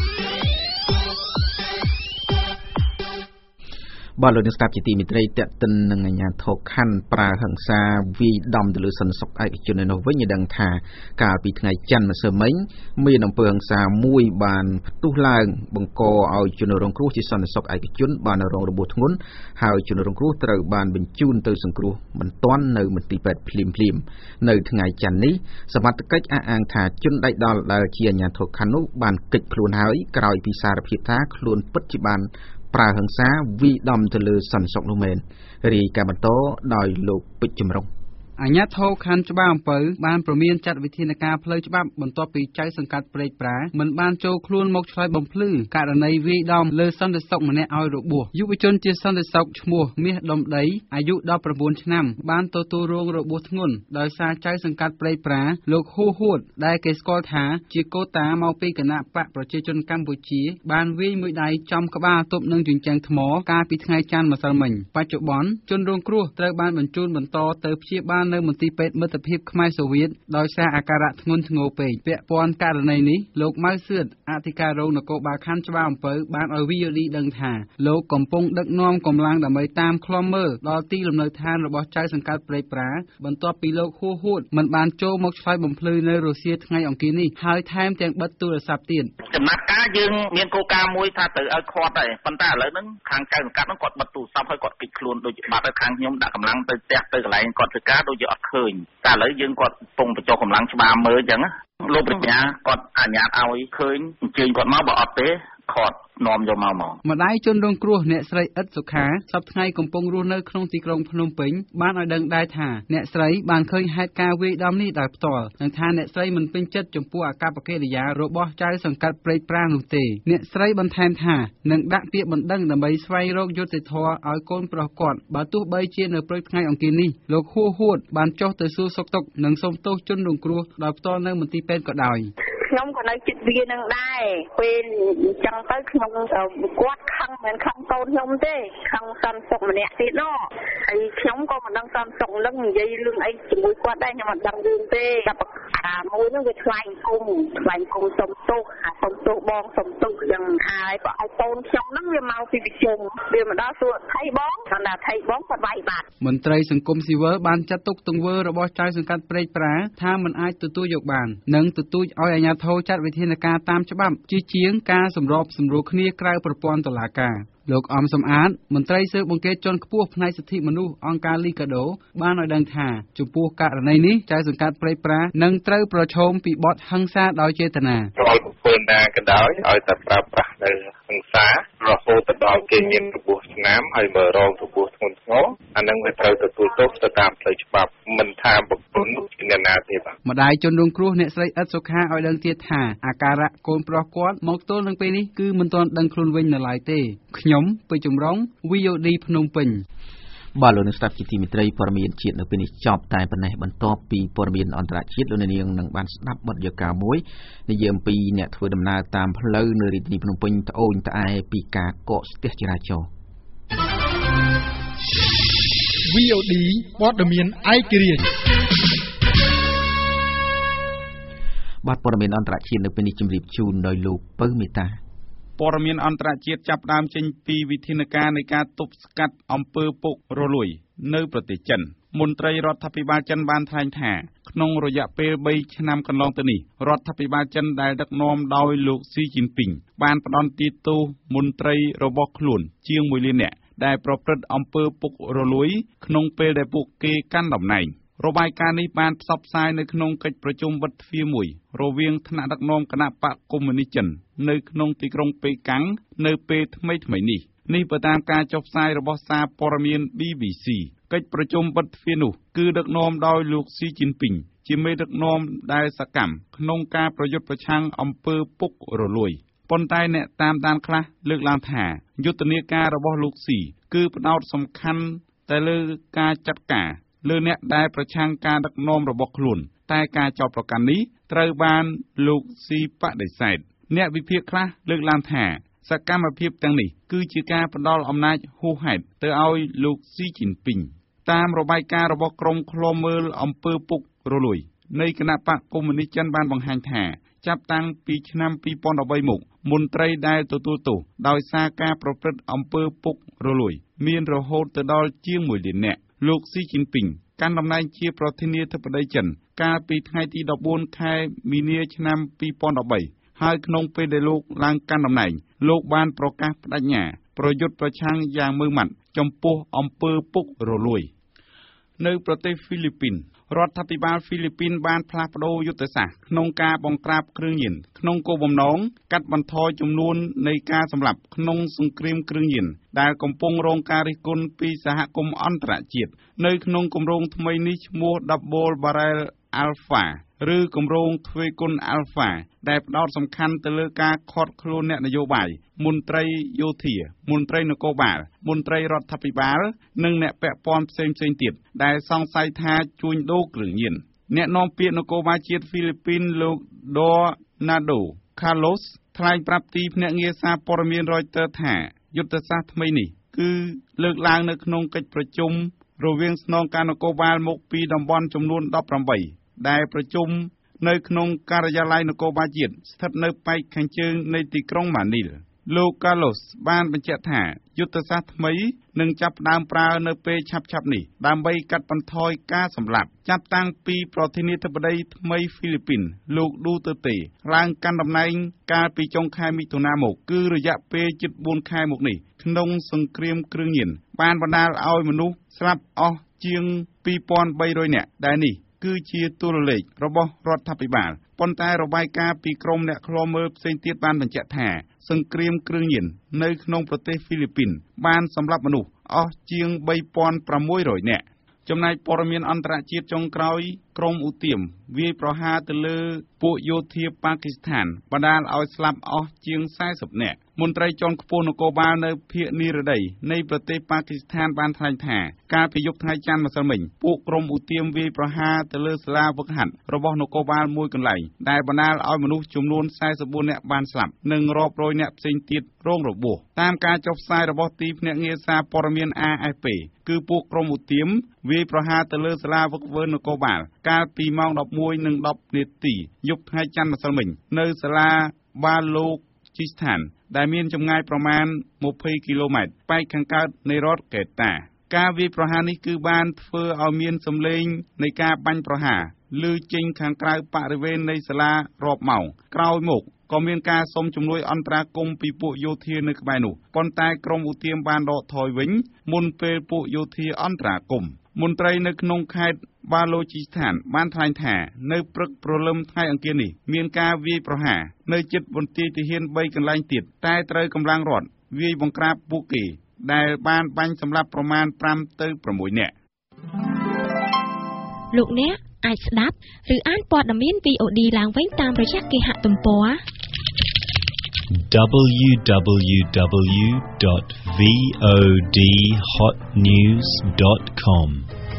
បាទលោកអ្នកស្ដាប់ជាទីមេត្រីតេតិននឹងអាជ្ញាធរខណ្ឌប្រើហិង្សាវាយដំទៅលើសន្តិសុខឯកជននៅនោះវិញឲ្យដឹងថាកាលពីថ្ងៃច័ន្ទម្សិលមិញមានអំពើហិង្សាមួយបានផ្ទុះឡើងបង្កឲ្យជនរងគ្រោះជាសន្តិសុខឯកជនបានរងរបួសធ្ងន់ហើយជនរងគ្រោះត្រូវបានបញ្ជូនទៅសង្គ្រោះបន្ទាន់នៅមន្ទីរពេទ្យភ្លាមនៅថ្ងៃច័ន្ទនេះសមត្ថកិច្ចអះអាងថាជនដៃដល់ដែលជាអាជ្ញាធរខណ្ឌនោះបានកិច្ចខ្លួនហើយក្រោយពីសារភាពថាខ្លួនពិតជាបានប្រើហិង្សាវិដំទៅលើសន្តិសុខនោះមែនរាយការណ៍បន្តដោយលោកពេជ្រចម្រុងអាជ្ញាធរខណ្ឌច្បារអំពៅបានព្រមានចាត់វិធានការផ្លូវច្បាប់បន្ទាប់ពីចៅសង្កាត់ព្រែកប្រាមិនបានចូលខ្លួនមកឆ្លើយបំភ្លឺករណីវាយដំលើសន្តិសុខម្នាក់ឲ្យរបួសយុវជនជាសន្តិសុខឈ្មោះមាសដុំដីអាយុ19ឆ្នាំបានទទួលរងរបួសធ្ងន់ដោយសារចៅសង្កាត់ព្រែកប្រាលោកហ៊ូហួតដែលគេស្គាល់ថាជាកូតាមកពីគណៈបកប្រជាជនកម្ពុជាបានវាយមួយដៃចំក្បាលទប់នឹងជញ្ជាំងថ្មកាលពីថ្ងៃច័ន្ទម្សិលមិញបច្ចុប្បន្នជនរងគ្រោះត្រូវបានបញ្ជូនបន្តទៅព្យាបាលនៅមន្ទីរពេទ្យមិត្តភាពខ្មែរសូវៀតដោយសារអាការៈធ្ងន់ធ្ងរពេកពាក់ព័ន្ធករណីនេះលោកម៉ៅសឿតអធិការរងនគរបាលខណ្ឌច្បារអំពៅបានឲ្យ VOD ដឹងថាលោកកំពុងដឹកនាំកម្លាំងដើម្បីតាមឃ្លាំមើលដល់ទីលំនៅឋានរបស់ចៅសង្កាត់ព្រែកប្រាបន្ទាប់ពីលោកហ៊ូហួតមិនបានចូលមកឆ្លើយបំភ្លឺនៅរសៀលថ្ងៃអង្គារនេះហើយថែមទាំងបិទទូរស័ព្ទទៀតចំណាត់ការយើងមានគោលការណ៍មួយថាត្រូវឲ្យខាត់ដែរប៉ុន្តែឥឡូវហ្នឹងខាងចៅសង្កាត់ហ្នឹងគាត់បិទទូរស័ព្ទហើយគាត់គិតខ្លួនដូចបាត់ហើយខាងខ្ញុំដាក់កម្លាំងទៅផ្ទះទៅកន្លែងគាត់ធ្វើការដូចជាអត់ឃើញតែឥឡូវយើងគាត់ពងបញ្ចុះកម្លាំងច្បារមើលអញ្ចឹងលោកបញ្ញាគាត់អនុញ្ញាតឲ្យឃើញអញ្ជើញគាត់មកបើអត់ទេខាត់នាំយកមកម្ដាយជនរងគ្រោះអ្នកស្រីអ៊ិតសុខាសប្តាហ៍ថ្ងៃកំពុងរស់នៅក្នុងទីក្រុងភ្នំពេញបានឲ្យដឹងដែរថាអ្នកស្រីបានឃើញហេតុការណ៍វាយដំនេះដោយផ្ទាល់និងថាអ្នកស្រីមិនពេញចិត្តចំពោះអាកប្បកិរិយារបស់ចៅសង្កាត់ព្រែកប្រានោះទេអ្នកស្រីបន្ថែមថានឹងដាក់ពាក្យបណ្ដឹងដើម្បីស្វែងរកយុត្តិធម៌ឲ្យកូនប្រុសគាត់បើទោះបីជានៅព្រឹកថ្ងៃអង្គារនេះលោកហ៊ូហួតបានចុះទៅសួរសុខទុក្ខនិងសុំទោសជនរងគ្រោះដោយផ្ទាល់នៅមន្ទីរពេទ្យក៏ដោយខ្ញុំក៏នៅចិត្តវានឹងដែរពេលអញ្ចឹងទៅខ្ញុំគាត់ខឹងមិនខឹងកូនខ្ញុំទេខឹងសន្តិសុខម្នាក់ទៀតណោះហើយខ្ញុំក៏មិនដឹងសន្តិសុខនឹងនិយាយរឿងអីជាមួយគាត់ដែរខ្ញុំមិនដឹងរឿងទេតែមួយនោះវាថ្លែងគុំសុំទោសបងសុំទោសយ៉ាងហើយក៏ឲ្យកូនខ្ញុំហ្នឹងវាមកពីវិជុំវាមកដល់សួរថៃបងគាត់ថាថៃបងគាត់វាយបាត់មន្ត្រីសង្គមស៊ីវិលបានចាត់ទុកទង្វើរបស់ចៅសង្កាត់ព្រែកប្រាថាមិនអាចទទួលយកបាននិងទទូចឲ្យអាជ្ញាធរចាត់វិធានការតាមច្បាប់ជាជាងការសម្របសម្រួលគ្នាក្រៅប្រព័ន្ធតុលាការលោកអំសំអាតមន្ត្រីស៊ើបអង្កេតជាន់ខ្ពស់ផ្នែកសិទ្ធិមនុស្សអង្គការលីកាដូបានឲ្យដឹងថាចំពោះករណីនេះចៅសង្កាត់ព្រែកប្រានឹងត្រូវប្រឈមពីបទហិង្សាដោយចេតនារាល់ពលណាក៏ដោយឲ្យតែប្រើប្រាស់នៅហិង្សារហូតដល់គេមានរបួសស្នាមហើយមើលរងរបួសធ្ងន់ធ្ងរអានឹងវាត្រូវទទួលទោសទៅតាមផ្លូវច្បាប់មិនថាបុគ្គលនោះជាអ្នកណាទេបាទម្ដាយជនរងគ្រោះអ្នកស្រីអ៊ិតសុខាឲ្យដឹងទៀតថាអាការៈកូនប្រុសគាត់មកទល់នឹងពេលនេះគឺមិនទាន់ដឹងខ្លួនវិញនៅឡើយទេខ្ញុំពេជ្រចម្រុង VOD ភ្នំពេញបាទលោកអ្នកស្ដាប់ជាទីមេត្រីព័ត៌មានជាតិនៅពេលនេះចប់តែប៉ុណ្ណេះបន្ទាប់ពីព័ត៌មានអន្តរជាតិលោកអ្នកនាងនឹងបានស្ដាប់បទយកាមួយនិយាយអំពីអ្នកធ្វើដំណើរតាមផ្លូវនៅរាជធានីភ្នំពេញត្អូញត្អែពីការកកស្ទះចរាចរណ៍ VOD ព័ត៌មានឯករាជ្យបាទព័ត៌មានអន្តរជាតិនៅពេលនេះជម្រាបជូនដោយលោកពៅមេតាព័ត៌មានអន្តរជាតិចាប់ផ្ដើមចេញពីវិធានការនៃការទប់ស្កាត់អំពើពុករលួយនៅប្រទេសចិនមន្ត្រីរដ្ឋាភិបាលចិនបានថ្លែងថាក្នុងរយៈពេល3ឆ្នាំកន្លងទៅនេះរដ្ឋាភិបាលចិនដែលដឹកនាំដោយលោកស៊ីជីនពីងបានផ្ដន្ទាទោសមន្ត្រីរបស់ខ្លួនជាង1លាននាក់ដែលប្រព្រឹត្តអំពើពុករលួយក្នុងពេលដែលពួកគេកាន់តំណែងរបាយការណ៍នេះបានផ្សព្វផ្សាយនៅក្នុងកិច្ចប្រជុំវិទ្យាមួយរវាងថ្នាក់ដឹកនាំគណៈបកកុម្មុយនីសចិននៅក្នុងទីក្រុងប៉េកាំងនៅពេលថ្មីនេះនេះបើតាមការចុះផ្សាយរបស់សារព័ត៌មាន BBC កិច្ចប្រជុំវិទ្យានោះគឺដឹកនាំដោយលោកស៊ីជីនពីងជាមេដឹកនាំដែលសកម្មក្នុងការប្រយុទ្ធប្រឆាំងអំពើពុករលួយប៉ុន្តែអ្នកតាមដានខ្លះលើកឡើងថាយុទ្ធនាការរបស់លោកស៊ីគឺផ្ដោតសំខាន់តែលើការចាត់ការលើអ្នកដែលប្រឆាំងការដឹកនាំរបស់ខ្លួនតែការចោទប្រកាន់នេះត្រូវបានលោកស៊ីបដិសេធអ្នកវិភាគខ្លះលើកឡើងថាសកម្មភាពទាំងនេះគឺជាការផ្ដល់អំណាចហួសហេតុទៅឲ្យលោកស៊ីជីនពីងតាមរបាយការណ៍របស់ក្រុមឃ្លាំមើលអំពើពុករលួយនៃគណៈបកកុម្មុយនីសចិនបានបង្ហាញថាចាប់តាំងពីឆ្នាំ2013មកមន្ត្រីដែលទទួលទោសដោយសារការប្រព្រឹត្តអំពើពុករលួយមានរហូតទៅដល់ជាង1លាននាក់លោកស៊ីជីនពីងកាន់តំណែងជាប្រធានាធិបតីចិនកាលពីថ្ងៃទី14ខែមីនាឆ្នាំ2013ហើយក្នុងពេលដែលលោកឡើងកាន់តំណែងលោកបានប្រកាសបដិញ្ញាប្រយុទ្ធប្រឆាំងយ៉ាងម៉ឺងម៉ាត់ចំពោះអំពើពុករលួយនៅប្រទេសហ្វីលីពីនរដ្ឋាភិបាលហ្វីលីពីនបានផ្លាស់ប្តូរយុទ្ធសាស្ត្រក្នុងការបង្ក្រាបគ្រឿងញៀនក្នុងគោលបំណងកាត់បន្ថយចំនួននៃការសម្លាប់ក្នុងសង្គ្រាមគ្រឿងញៀនដែលកំពុងរងការរិះគន់ពីសហគមន៍អន្តរជាតិនៅក្នុងគម្រោងថ្មីនេះឈ្មោះ Double Barrel Alpha ឬគម្រោងទ្វេគុណ Alpha ដែលផ្ដោតសំខាន់ទៅលើការឃាត់ខ្លួនអ្នកនយោបាយមន្ត្រីយោធាមន្ត្រីនគរបាលមន្ត្រីរដ្ឋាភិបាលនិងអ្នកពាក់ព័ន្ធផ្សេងទៀតដែលសង្ស័យថាជួញដូរគ្រឿងញៀនអ្នកនាំពាក្យនគរបាលជាតិហ្វីលីពីនលោក Dornado Carlos ថ្លែងប្រាប់ទីភ្នាក់ងារសារព័ត៌មាន Reuters ថាយុទ្ធសាស្ត្រថ្មីនេះគឺលើកឡើងនៅក្នុងកិច្ចប្រជុំរវាងស្នងការនគរបាលមកពីតំបន់ចំនួន18ដែលប្រជុំនៅក្នុងការិយាល័យនគរបាលជាតិស្ថិតនៅប៉ែកខាងជើងនៃទីក្រុងម៉ានីលលោក Carlos បានបញ្ជាក់ថាយុទ្ធសាស្ត្រថ្មីនឹងចាប់ផ្ដើមប្រើនៅពេលឆាប់នេះដើម្បីកាត់បន្ថយការសម្លាប់ចាប់តាំងពីប្រធានាធិបតីថ្មីហ្វីលីពីនលោកឌូតឺតេឡើងកាន់តំណែងកាលពីចុងខែមិថុនាមកគឺរយៈពេលជិត4ខែមកនេះក្នុងសង្គ្រាមគ្រឿងញៀនបានបណ្ដាលឲ្យមនុស្សស្លាប់អស់ជាង 2300 នាក់ដែលនេះគឺជាតួលេខរបស់រដ្ឋាភិបាលប៉ុន្តែរបាយការណ៍ពីក្រុមអ្នកឃ្លាំមើលផ្សេងទៀតបានបញ្ជាក់ថាសង្គ្រាមគ្រឿងញៀននៅក្នុងប្រទេសហ្វីលីពីនបានសម្លាប់មនុស្សអស់ជាង 3600 នាក់ចំណែកព័ត៌មានអន្តរជាតិចុងក្រោយក្រុមឧទាមវាយប្រហារទៅលើពួកយោធាប៉ាគីស្ថានបណ្ដាលឲ្យស្លាប់អស់ជាង40នាក់មន្ត្រីជាន់ខ្ពស់នគរបាលនៅភាគនិរតីនៃប្រទេសប៉ាគីស្ថានបានថ្លែងថាកាលពីយប់ថ្ងៃច័ន្ទម្សិលមិញពួកក្រុមឧទាមវាយប្រហារទៅលើសាលាហ្វឹកហាត់របស់នគរបាលមួយកន្លែងដែលបណ្ដាលឲ្យមនុស្សចំនួន44នាក់បានស្លាប់និងរាប់រយនាក់ផ្សេងទៀតរងរបួសតាមការចុះផ្សាយរបស់ទីភ្នាក់ងារសារព័ត៌មាន AFP គឺពួកក្រុមឧទាមវាយប្រហារទៅលើសាលាហ្វឹកហ្វឺននគរបាលកាលពីម៉ោង 11:10 នាទីយប់ថ្ងៃច័ន្ទម្សិលមិញនៅសាលាបាឡូជីស្ថានដែលមានចម្ងាយប្រមាណ20គីឡូម៉ែត្រប៉ែកខាងកើតនៃរដ្ឋកេតាការវាយប្រហារនេះគឺបានធ្វើឲ្យមានសម្លេងនៃការបាញ់ប្រហារឮចេញខាងក្រៅបរិវេណនៃសាលារាប់ម៉ោងក្រោយមកក៏មានការសុំជំនួយអន្តរាគមន៍ពីពួកយោធានៅក្បែរនោះប៉ុន្តែក្រុមឧទាមបានដកថយវិញមុនពេលពួកយោធាអន្តរាគមន៍មន្ត្រីនៅក្នុងខេត្តបាឡូជីស្ថានបានថ្លែងថានៅព្រឹកព្រលឹមថ្ងៃអង្គារនេះមានការវាយប្រហារនៅជិតមន្ទីរទាហាន3កន្លែងទៀតតែត្រូវកម្លាំងរដ្ឋវាយបង្ក្រាបពួកគេដែលបានបាញ់សម្លាប់ប្រមាណ5 ទៅ 6 នាក់លោកអ្នកអាចស្ដាប់ឬអានព័ត៌មាន VOD ឡើងវិញតាមរយៈគេហទំព័រ www.vodhotnews.com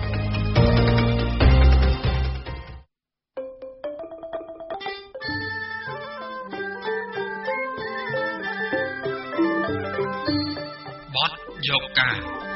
បទយកការ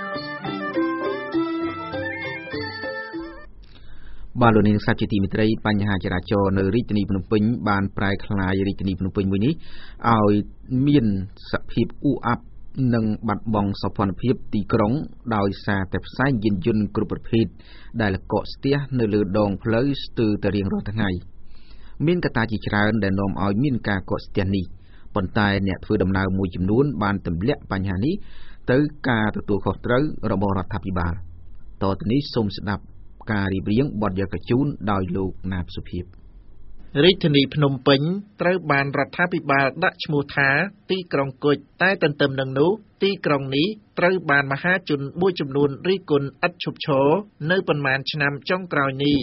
បាទលោកនាងសាជាទីមេត្រីបញ្ហាចរាចរណ៍នៅរាជធានីភ្នំពេញបានប្រែក្លាយរាជធានីភ្នំពេញមួយនេះឲ្យមានសភាពអ៊ូអាប់និងបាត់បង់សោភ័ណភាពទីក្រុងដោយសារតែផ្សែងយានយន្តគ្រប់ប្រភេទដែលកកស្ទះនៅលើដងផ្លូវស្ទើរតែរៀងរាល់ថ្ងៃមានកត្តាជាច្រើនដែលនាំឲ្យមានការកកស្ទះនេះប៉ុន្តែអ្នកធ្វើដំណើរមួយចំនួនបានទម្លាក់បញ្ហានេះទៅការទទួលខុសត្រូវរបស់រដ្ឋាភិបាលតទៅនេះសូមស្ដាប់ការរៀបរៀងបទយកជូនដោយលោកណាបសុភាពរាជធានីភ្នំពេញត្រូវបានរដ្ឋាភិបាលដាក់ឈ្មោះថាទីក្រុងគុជតែទន្ទឹមនឹងនោះទីក្រុងនេះត្រូវបានមហាជនមួយចំនួនរិះគន់ឥតឈប់ឈរនៅប៉ុន្មានឆ្នាំចុងក្រោយនេះ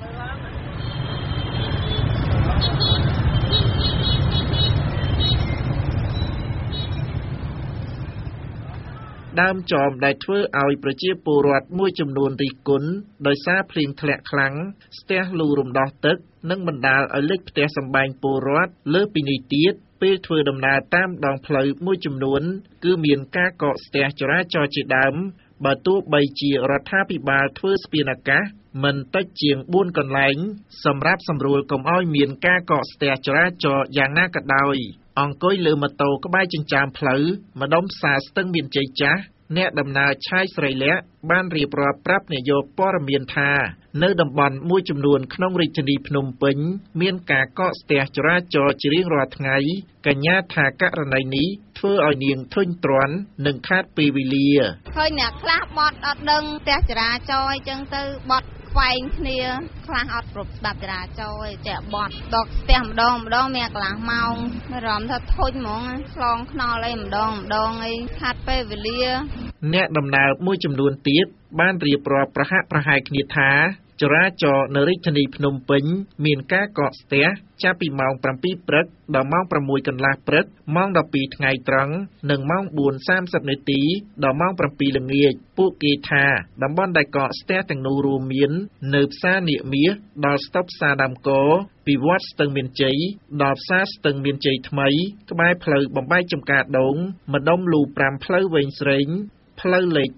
ដើមចោមដែលធ្វើឲ្យប្រជាពលរដ្ឋមួយចំនួនរិះគន់ដោយសារភ្លៀងធ្លាក់ខ្លាំងស្ទះលូរំដោះទឹកនិងបណ្ដាលឲ្យលិចផ្ទះសម្បែងពលរដ្ឋលើពីនេះទៀតពេលធ្វើដំណើរតាមដងផ្លូវមួយចំនួនគឺមានការកកស្ទះចរាចរណ៍ជាដើមបើទោះបីជារដ្ឋាភិបាលធ្វើស្ពានអាកាសមិនតិចជាង4កន្លែងសម្រាប់សម្រួលកុំឲ្យមានការកកស្ទះចរាចរណ៍យ៉ាងណាក៏ដោយអង្គុយលើម៉ូតូក្បែរចិញ្ចើមផ្លូវម្ដុំផ្សារស្ទឹងមានជ័យចាស់អ្នកដំណើរឆាយស្រីលក្ខបានរៀបរាប់ប្រាប់នាយកព័ត៌មានថានៅតំបន់មួយចំនួនក្នុងរាជធានីភ្នំពេញមានការកកស្ទះចរាចរណ៍ជារៀងរាល់ថ្ងៃកញ្ញាថាករណីនេះធ្វើឲ្យនាងធុញទ្រាន់និងខាតពេលវេលាឃើញអ្នកខ្លះបត់អត់ដឹងផ្ទះចរាចរណ៍អញ្ចឹងទៅបត់ខ្វែងគ្នាខ្លះអត់គ្រប់ច្បាប់ចរាចរណ៍ចេះបត់ដកផ្ទះម្ដងមានកន្លះម៉ោងមានអារម្មណ៍ថាធុញហ្មងឆ្លងថ្នល់អីម្ដងអីខាត់ពេលវេលាអ្នកដំណើរមួយចំនួនទៀតបានរៀបរាប់ប្រហាក់ប្រហែលគ្នាថាចរាចរណ៍នៅរាជធានីភ្នំពេញមានការកកស្ទះចាប់ពីម៉ោង 7 ព្រឹកដល់ម៉ោង 6 កន្លះព្រឹកម៉ោង 12 ថ្ងៃត្រង់និងម៉ោង 4:30 នាទីដល់ម៉ោង 7 ល្ងាចពួកគេថាតំបន់ដែលកកស្ទះទាំងនោះរួមមាននៅផ្សារនាគមាសដល់ស្តុបផ្សារដើមកពីវត្តស្ទឹងមានជ័យដល់ផ្សារស្ទឹងមានជ័យថ្មីក្បែរផ្លូវបំបែកចំការដូងម្ដុំលូ 5 ផ្លូវវែងស្រេងផ្លូវលេខ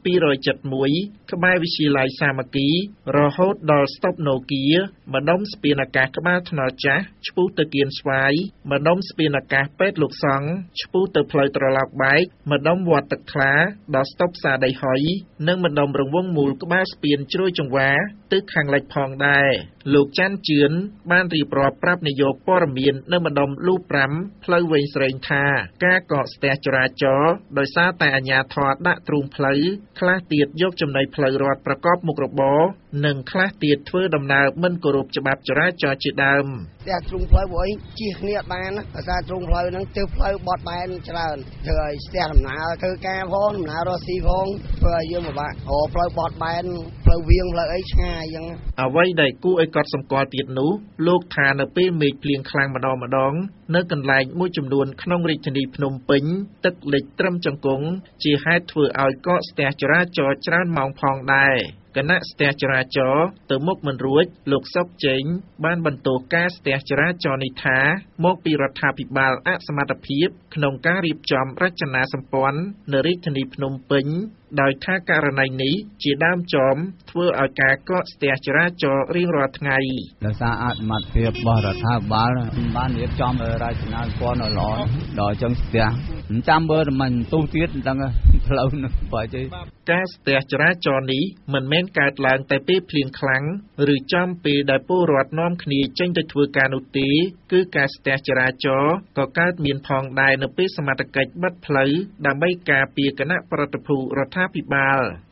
271ក្បែរវិទ្យាល័យសាមគ្គីរហូតដល់ស្តុបណូគៀម្ដុំស្ពានអាកាសក្បាលថ្នល់ចាស់ឆ្ពោះទៅគៀនស្វាយម្ដុំស្ពានអាកាសពេទ្យលោកសង្ឃឆ្ពោះទៅផ្លូវត្រឡោកបែកម្ដុំវត្តទឹកថ្លាដល់ស្តុបផ្សារដីហុយនិងម្ដុំរង្វង់មូលក្បែរស្ពានជ្រោយចង្វាទិសខាងលិចផងដែរលោកច័ន្ទជឿនបានរៀបរាប់ប្រាប់នាយកព័ត៌មាននៅម្ដុំលូ 5 ផ្លូវវែងស្រេងថាការកកស្ទះចរាចរណ៍ដោយសារតែអាជ្ញាធរដាក់ទ្រូងផ្លូវខ្លះទៀតយកចំណីផ្លូវរដ្ឋប្រកបមុខរបរនិងខ្លះទៀតធ្វើដំណើរមិនគោរពច្បាប់ចរាចរណ៍ជាដើមផ្ទះទ្រូងផ្លូវពួកឯងជិះគ្នាបានដោយសារទ្រូងផ្លូវហ្នឹងទើបផ្លូវបត់បែនច្រើនធ្វើឲ្យស្ទះដំណើរធ្វើការផងដំណើររស់ស៊ីផងធ្វើឲ្យយើងពិបាកផ្លូវបត់បែនផ្លូវវាងផ្លូវអីឆ្ងាយអញ្ចឹងអ្វីដែលគួរឲ្យកត់សម្គាល់ទៀតនោះលោកថានៅពេលមេឃភ្លៀងខ្លាំងម្ដងនៅកន្លែងមួយចំនួនក្នុងរាជធានីភ្នំពេញទឹកលិចត្រឹមចង្គង់ជាហេតុធ្វើឲ្យកកស្ទះចរាចរណ៍ច្រើនម៉ោងផងដែរគណៈស្ទះចរាចរណ៍ទៅមុខមិនរួចលោកសុកចេងបានបន្ទោសការស្ទះចរាចរណ៍នេះថាមកពីរដ្ឋាភិបាលអសមត្ថភាពក្នុងការរៀបចំរចនាសម្ព័ន្ធនៅរាជធានីភ្នំពេញដោយថាករណីនេះជាដើមចមធ្វើឲ្យការកកស្ទះចរាចរណ៍រៀងរាល់ថ្ងៃដោយសារអសមត្ថភាពរបស់រដ្ឋាភិបាលបានរៀបចំរចនាសម្ព័ន្ធល្អដល់ចឹងស្ទះចាំមើលមិនទូទៀតហ្នឹងផ្លូវនឹងបើទេការស្ទះចរាចរណ៍នេះមិនមែនកើតឡើងតែពេលភ្លៀងខ្លាំងឬចំពេលដែលពលរដ្ឋនាំគ្នាចេញទៅធ្វើការនោះទេគឺការស្ទះចរាចរណ៍ក៏កើតមានផងដែរនៅពេលសមត្ថកិច្ចបិទផ្លូវដើម្បីការពារគណៈប្រតិភូរដ្ឋាភិបាល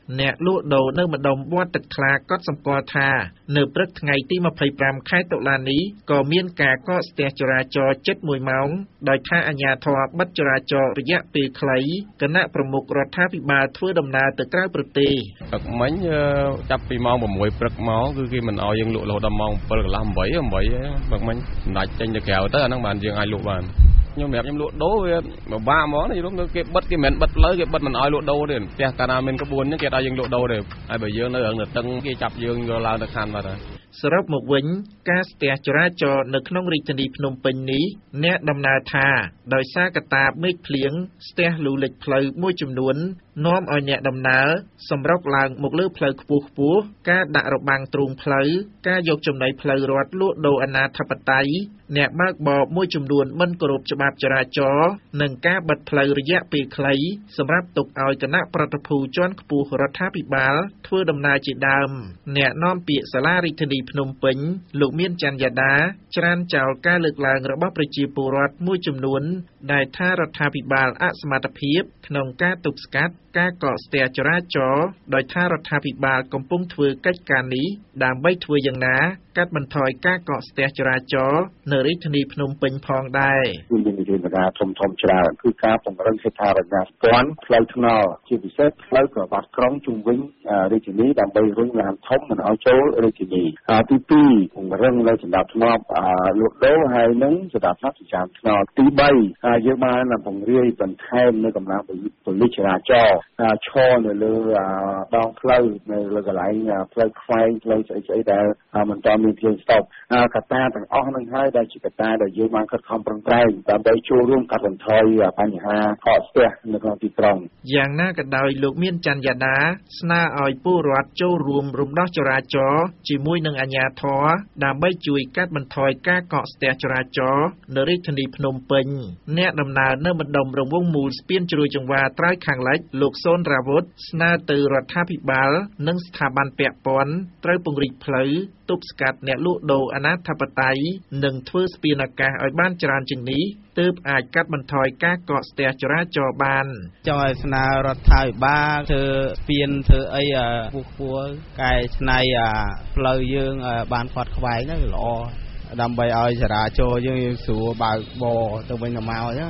អ្នកលក់ដូរនៅម្ដុំវត្តទឹកថ្លាក៏សម្គាល់ថានៅព្រឹកថ្ងៃទី25ខែតុលានេះក៏មានការកកស្ទះចរាចរណ៍ជិត1ម៉ោងដោយថាអាជ្ញាធរបិទចរាចរណ៍រយៈពេលខ្លីគណៈប្រមុខរដ្ឋាភិបាលធ្វើដំណើរទៅក្រៅប្រទេសទឹកមិញចាប់ពីម៉ោង6ព្រឹកមកគឺគេមិនអោយយើងលក់រហូតដល់ម៉ោង7កន្លះ8ព្រឹកមិញសម្ដេចចេញទៅក្រៅទៅអាហ្នឹងបានយើងអាចលក់បានខ្ញុំប្រាប់ខ្ញុំលក់ដូរវាពិបាកហ្មងណាយល់គេបិទគេមិនបិទផ្លូវគេបិទមិនអោយលក់ដូរទេផ្ទះកាលណាមានក្បួនហ្នឹងគេឲ្យយើងលក់ដូរទេហើយបើយើងនៅរឹងទៅតឹងគេចាប់យើងយកឡើងទៅខណ្ឌបាត់ហើយសរុបមកវិញការស្ទះចរាចរណ៍នៅក្នុងរាជធានីភ្នំពេញនេះអ្នកដំណើរថាដោយសារកត្តាមេឃភ្លៀងស្ទះលូលិចផ្លូវមួយចំនួននាំឲ្យអ្នកដំណើរសម្រុកឡើងមកលើផ្លូវខ្ពស់ការដាក់របាំងទ្រូងផ្លូវការយកចំណីផ្លូវរដ្ឋលក់ដូរអនាធិបតេយ្យអ្នកបើកបរមួយចំនួនមិនគោរពច្បាប់ចរាចរណ៍និងការបិទផ្លូវរយៈពេលខ្លីសម្រាប់ទុកឲ្យគណៈប្រតិភូជាន់ខ្ពស់រដ្ឋាភិបាលធ្វើដំណើរជាដើមអ្នកនាំពាក្យសាលារាជធានីភ្នំពេញលោកមានច័ន្ទយ៉ាដាច្រានចោលការលើកឡើងរបស់ប្រជាពលរដ្ឋមួយចំនួនដែលថារដ្ឋាភិបាលអសមត្ថភាពក្នុងការទប់ស្កាត់ការកកស្ទះចរាចរណ៍ដោយថារដ្ឋាភិបាលកំពុងធ្វើកិច្ចការនេះដើម្បីធ្វើយ៉ាងណាកាត់បន្ថយការកកស្ទះចរាចរណ៍នៅរាជធានីភ្នំពេញផងដែរមានវិធានការធំច្រើនគឺការពង្រឹងហេដ្ឋារចនាសម្ព័ន្ធផ្លូវថ្នល់ជាពិសេសផ្លូវប្រវត្តិក្រុងជុំវិញរាជធានីដើម្បីរុញឡានធំមិនឲ្យចូលរាជធានីទី2ពង្រឹងនៅសម្ដាប់ធ្នាប់លក់ដូរហើយនិងសម្ដាប់ធ្នាប់ចិញ្ចើមថ្នល់ទី3យើងបានពង្រាយបន្ថែមនៅកម្លាំងប៉ូលីសចរាចរណ៍ឈរនៅលើដងផ្លូវនៅលើកន្លែងផ្លូវខ្វែងផ្លូវស្អីដែលមិនទាន់មានភ្លើងស្តុបកត្តាទាំងអស់នឹងហើយដែលជាកត្តាដែលយើងបានខិតខំប្រឹងប្រែងដើម្បីចូលរួមកាត់បន្ថយបញ្ហាកកស្ទះនៅក្នុងទីក្រុងយ៉ាងណាក៏ដោយលោកមានច័ន្ទយ៉ាដាស្នើឲ្យពលរដ្ឋចូលរួមរំដោះចរាចរណ៍ជាមួយនឹងអាជ្ញាធរដើម្បីជួយកាត់បន្ថយការកកស្ទះចរាចរណ៍នៅរាជធានីភ្នំពេញអ្នកដំណើរនៅម្ដុំរង្វង់មូលស្ពានជ្រោយចង្វាត្រើយខាងលិចលោកសូនរាវុធស្នើទៅរដ្ឋាភិបាលនិងស្ថាប័នពាក់ព័ន្ធត្រូវពង្រីកផ្លូវទប់ស្កាត់អ្នកលក់ដូរអនាធិបតេយ្យនិងធ្វើស្ពានអាកាសឲ្យបានច្រើនជាងនេះទើបអាចកាត់បន្ថយការកកស្ទះចរាចរណ៍បានចង់ឲ្យស្នើរដ្ឋាភិបាលធ្វើស្ពានធ្វើអីខ្ពស់កែច្នៃផ្លូវយើងបានខ្វាត់ខ្វែងហ្នឹងល្អដើម្បីឲ្យចរាចរណ៍យើងស្រួលបើកបរទៅវិញទៅមកអញ្ចឹង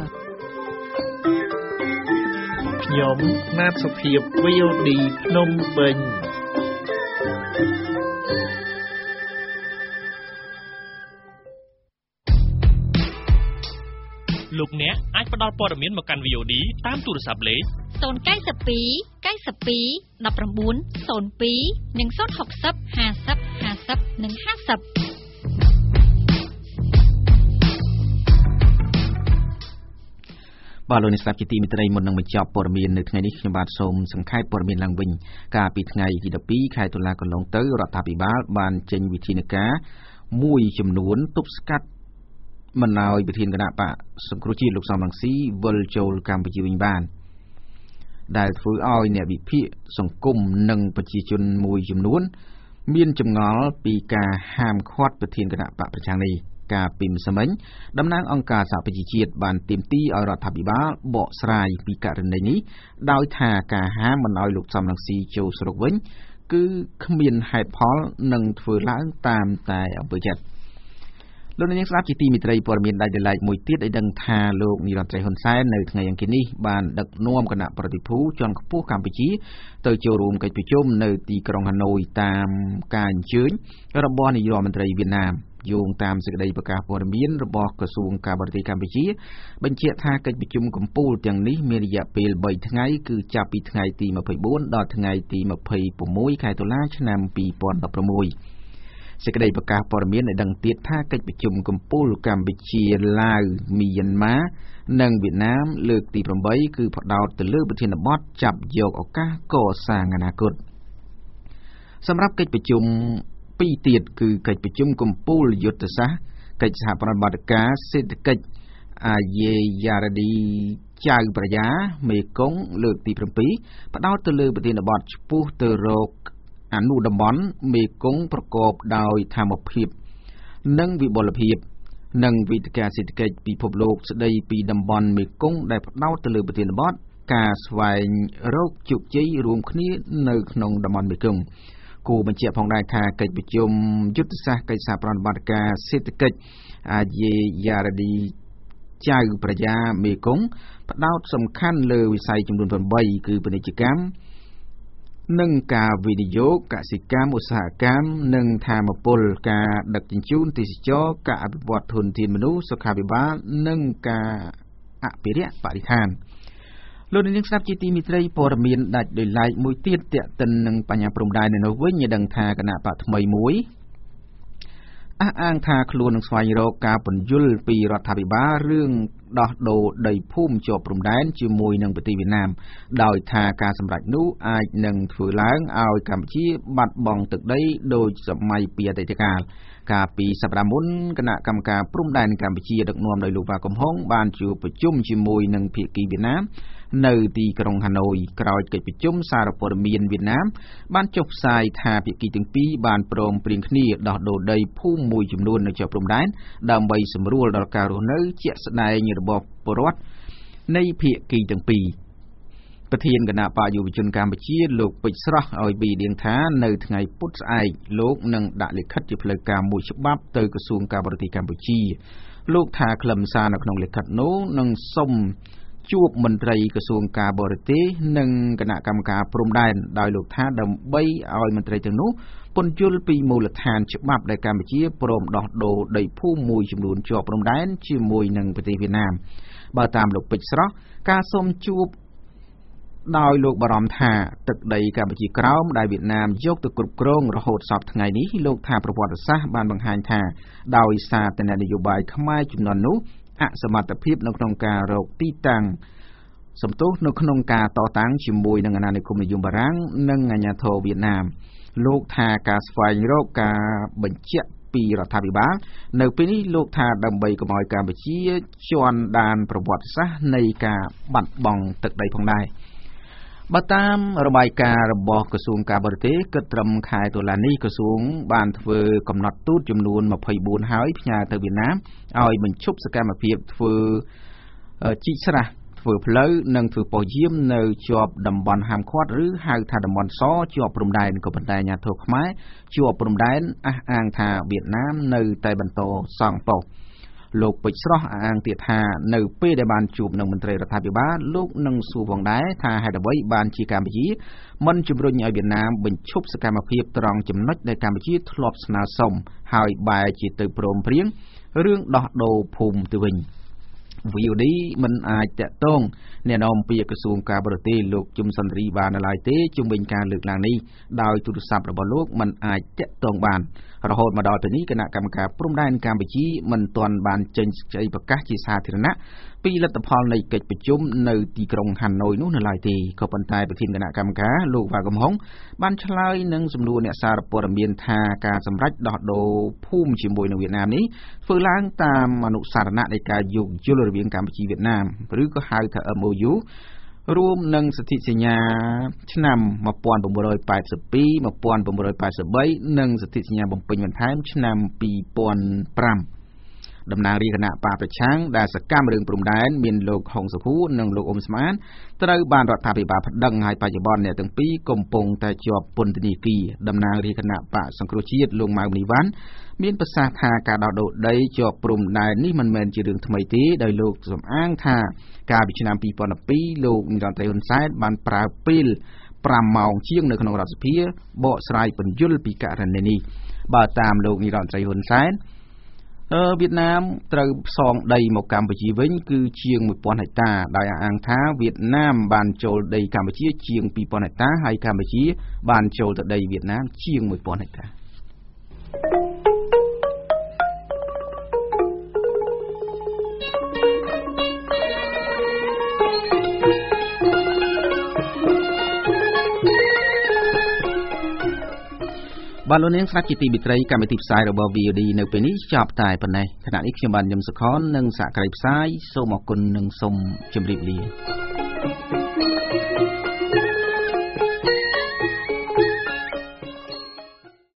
ខ្ញុំណាតសុភាព VOD ភ្នំពេញលោកអ្នកអាចផ្ដល់ព័ត៌មានមកកាន់ VOD តាមទូរស័ព្ទលេខ 092 92 19 02និង060 50 50និង50 បាទលោកអ្នកស្ដាប់ជាទីមេត្រីមុននឹងបញ្ចប់ព័ត៌មាននៅថ្ងៃនេះខ្ញុំបាទសូមសង្ខេបព័ត៌មានឡើងវិញកាលពីថ្ងៃទី12ខែតុលាកន្លងទៅរដ្ឋាភិបាលបានចេញវិធានការមួយចំនួនទប់ស្កាត់មិនឲ្យប្រធានគណៈបកសង្គ្រោះជាតិលោកសំរងស៊ីវិលចូលកម្ពុជាវិញបានដែលធ្វើឲ្យអ្នកវិភាគសង្គមនិងប្រជាជនមួយចំនួនមានចម្ងល់ពីការហាមឃាត់ប្រធានគណៈបកប្រឆាំងនេះការពីម្សិលមិញតំណាងអង្គការសហប្រជាជាតិបានទាមទារឲ្យរដ្ឋាភិបាលបកស្រាយពីករណីនេះដោយថាការហាមមិនឲ្យលោកសំរងស៊ីចូលស្រុកវិញគឺគ្មានហេតុផលនិងធ្វើឡើងតាមតែអំពើចិត្តលោកនាងស្ដាប់ជាទីមេត្រីព័ត៌មានដាច់ដライមួយទៀតឲ្យដឹងថាលោកនាយរដ្ឋមន្ត្រីហ៊ុនសែននៅថ្ងៃអង្គារនេះបានដឹកនាំគណៈប្រតិភូជាន់ខ្ពស់កម្ពុជាទៅចូលរួមកិច្ចប្រជុំនៅទីក្រុងហាណូយតាមការអញ្ជើញរបស់នាយរដ្ឋមន្ត្រីវៀតណាមយោងតាមសេចក្តីប្រកាសព័ត៌មានរបស់ក្រសួងការបរទេសកម្ពុជាបញ្ជាក់ថាកិច្ចប្រជុំកំពូលទាំងនេះមានរយៈពេល3ថ្ងៃគឺចាប់ពីថ្ងៃទី24ដល់ថ្ងៃទី26ខែតុលាឆ្នាំ2016សេចក្តីប្រកាសព័ត៌មានបានដឹងទៀតថាកិច្ចប្រជុំកំពូលកម្ពុជាឡាវមីយ៉ាន់ម៉ានិងវៀតណាមលើកទី8គឺផ្ដោតទៅលើប្រធានបទចាប់យកឱកាសកសាងអនាគតសម្រាប់កិច្ចប្រជុំពីរទៀតគឺកិច្ចប្រជុំកំពូលយុទ្ធសាស្ត្រកិច្ចសហប្រតិបត្តិការសេដ្ឋកិច្ចអាយេយ៉ារឌីចៅប្រយ៉ាមេគង្គលើកទី7ផ្ដោតទៅលើប្រធានបទឆ្ពោះទៅរកអនុតំបន់មេគង្គប្រកបដោយធម្មភាពនិងវិបុលភាពនិងវិទ្យាសេដ្ឋកិច្ចពិភពលោកស្ដីពីតំបន់មេគង្គដែលផ្ដោតទៅលើប្រធានបទការស្វែងរកជោគជ័យរួមគ្នានៅក្នុងតំបន់មេគង្គគូបញ្ជាក់ផងដែរថាកិច្ចប្រជុំយុទ្ធសាស្ត្រកិច្ចសហប្រតិបត្តិការសេដ្ឋកិច្ចអាយេយ៉ារ៉ាឌីចៅប្រយ៉ាមេគង្គផ្ដោតសំខាន់លើវិស័យចំនួន8គឺពាណិជ្ជកម្មនិងការវិនិយោគកសិកម្មឧស្សាហកម្មនិងធម្មពលការដឹកជញ្ជូនទេសចរការអភិវឌ្ឍធនធានមនុស្សសុខាភិបាលនិងការអភិរក្សបរិស្ថានលោកនាងស្ដាប់ជាទីមេត្រីព័ត៌មានដាច់ដោយឡែកមួយទៀតទាក់ទិននឹងបញ្ហាព្រំដែននៅនោះវិញឲ្យដឹងថាគណៈបកថ្មីមួយអះអាងថាខ្លួននឹងស្វែងរកការពន្យល់ពីរដ្ឋាភិបាលរឿងដោះដូរដីភូមិជាប់ព្រំដែនជាមួយនឹងប្រទេសវៀតណាមដោយថាការសម្រេចនោះអាចនឹងធ្វើឡើងឲ្យកម្ពុជាបាត់បង់ទឹកដីដោយសម័យពីអតីតកាលកាលពីសប្តាហ៍មុនគណៈកម្មការព្រំដែនកម្ពុជាដឹកនាំដោយលោកវ៉ាកំហុងបានជួបប្រជុំជាមួយនឹងភាគីវៀតណាមនៅទីក្រុងហាណូយក្រោយកិច្ចប្រជុំសារព័ត៌មានវៀតណាមបានចុះផ្សាយថាភាគីទាំងពីរបានព្រមព្រៀងគ្នាដោះដូរដីភូមិមួយចំនួននៅជាប់ព្រំដែនដើម្បីសម្រួលដល់ការរស់នៅជាក់ស្ដែងរបស់ពលរដ្ឋនៃភាគីទាំងពីរប្រធានគណៈបកយុវជនកម្ពុជាលោកពេជ្រស្រស់ឲ្យប៊ីដៀងថានៅថ្ងៃពុធស្អែកលោកនឹងដាក់លិខិតជាផ្លូវការមួយច្បាប់ទៅក្រសួងការបរទេសកម្ពុជាលោកថាខ្លឹមសារនៅក្នុងលិខិតនោះនឹងសុំជួបមន្ត្រីក្រសួងការបរទេសនិងគណៈកម្មការព្រំដែនដោយលោកថាដើម្បីឲ្យមន្ត្រីទាំងនោះពន្យល់ពីមូលដ្ឋានច្បាប់ដែលកម្ពុជាព្រមដោះដូរដីភូមិមួយចំនួនជាប់ព្រំដែនជាមួយនឹងប្រទេសវៀតណាមបើតាមលោកពេជ្រស្រស់ការសុំជួបដោយលោកបារម្ភថាទឹកដីកម្ពុជាក្រោមដែលវៀតណាមយកទៅគ្រប់គ្រងរហូតសពថ្ងៃនេះលោកថាប្រវត្តិសាស្ត្របានបង្ហាញថាដោយសារតែនយោបាយខ្មែរជំនាន់នោះអសមត្ថភាពនៅក្នុងការរកទីតាំងសំទោសនៅក្នុងការតតាំងជាមួយនឹងអាណានិគមនិយមបារាំងនិងអាញាធរវៀតណាមលោកថាការស្វែងរកការបញ្ជាក់ពីរដ្ឋាភិបាលនៅពេលនេះលោកថាដើម្បីកុំឲ្យកម្ពុជាជន់ដានប្រវត្តិសាស្ត្រនៃការបាត់បង់ទឹកដីផងដែរបើតាមរបាយការណ៍របស់ក្រសួងការបរទេសគិតត្រឹមខែតុលានេះក្រសួងបានធ្វើកំណត់ទូតចំនួន24ហើយផ្ញើទៅវៀតណាមឲ្យបញ្ឈប់សកម្មភាពធ្វើជីកស្រះធ្វើផ្លូវនិងធ្វើប៉ុស្តិ៍យាមនៅជាប់តំបន់ហាមឃាត់ឬហៅថាតំបន់សជាប់ព្រំដែនក៏ប៉ុន្តែអាញាធរខ្មែរជាប់ព្រំដែនអះអាងថាវៀតណាមនៅតែបន្តសង់ប៉ុស្តិ៍លោកពេជ្រស្រស់អាងទៀតថានៅពេលដែលបានជួបនឹងមន្ត្រីរដ្ឋាភិបាលលោកនឹងសួរផងដែរថាហេតុអ្វីបានជាកម្ពុជាមិនជំរុញឲ្យវៀតណាមបញ្ឈប់សកម្មភាពត្រង់ចំណុចដែលកម្ពុជាធ្លាប់ស្នើសុំហើយបែរជាទៅព្រមព្រៀងរឿងដោះដូរភូមិទៅវិញ VOD មិនអាចតាក់ទងអ្នកនាំពាក្យក្រសួងការបរទេសលោកជុំសុនរីបាននៅឡើយទេជុំវិញការលើកឡើងនេះដោយទូរស័ព្ទរបស់លោកមិនអាចតាក់ទងបានរហូតមកដល់ពេលនេះគណៈកម្មការព្រំដែនកម្ពុជាមិនទាន់បានចេញសេចក្តីប្រកាសជាសាធារណៈពីលទ្ធផលនៃកិច្ចប្រជុំនៅទីក្រុងហាណូយនោះនៅឡើយទេក៏ប៉ុន្តែប្រធានគណៈកម្មការលោកវ៉ាកំហុងបានឆ្លើយនឹងសំណួរអ្នកសារព័ត៌មានថាការសម្រេចដោះដូរភូមិជាមួយនឹងវៀតណាមនេះធ្វើឡើងតាមអនុសារណៈនៃការយោគយល់រវាងកម្ពុជាវៀតណាមឬក៏ហៅថា MOU រួមនឹងសន្ធិសញ្ញាឆ្នាំ1982 1983និងសន្ធិសញ្ញាបំពេញបន្ថែមឆ្នាំ2005តំណាងរាជគណៈបកប្រឆាំងដែលសកម្មរឿងព្រំដែនមានលោកហុងសុខួរនិងលោកអ៊ុំស្មានត្រូវបានរដ្ឋាភិបាលប្តឹងឲ្យបច្ចុប្បន្នអ្នកទាំងពីរកំពុងតែជាប់ពន្ធនាគារតំណាងរាជគណៈបកសង្គ្រោះជាតិលោកម៉ៅនីវ៉ាន់មានប្រសាសន៍ថាការដោះដូរដីជាប់ព្រំដែននេះមិនមែនជារឿងថ្មីទេដោយលោកសំអាងថាកាលពីឆ្នាំ2012លោកនាយរដ្ឋមន្ត្រីហ៊ុនសែនបានប្រើពេល5ម៉ោងជាងនៅក្នុងរដ្ឋសភាបកស្រាយពន្យល់ពីករណីនេះបើតាមលោកនាយរដ្ឋមន្ត្រីហ៊ុនសែនវៀតណាមត្រូវផ្សងដីមកកម្ពុជាវិញគឺជាង 1000 ហិកតាដោយអះអាងថាវៀតណាមបានចូលដីកម្ពុជាជាង 2000 ហិកតាហើយកម្ពុជាបានចូលទៅដីវៀតណាមជាង 1000 ហិកតាបាទលោកនាងស្ដាប់ជាទីមេត្រីកម្មវិធីផ្សាយរបស់ VOD នៅពេលនេះចប់តែប៉ុណ្ណេះខណៈនេះខ្ញុំបានញឹមសុខននិងសហការីផ្សាយសូមអរគុណនិងសូមជម្រាបលា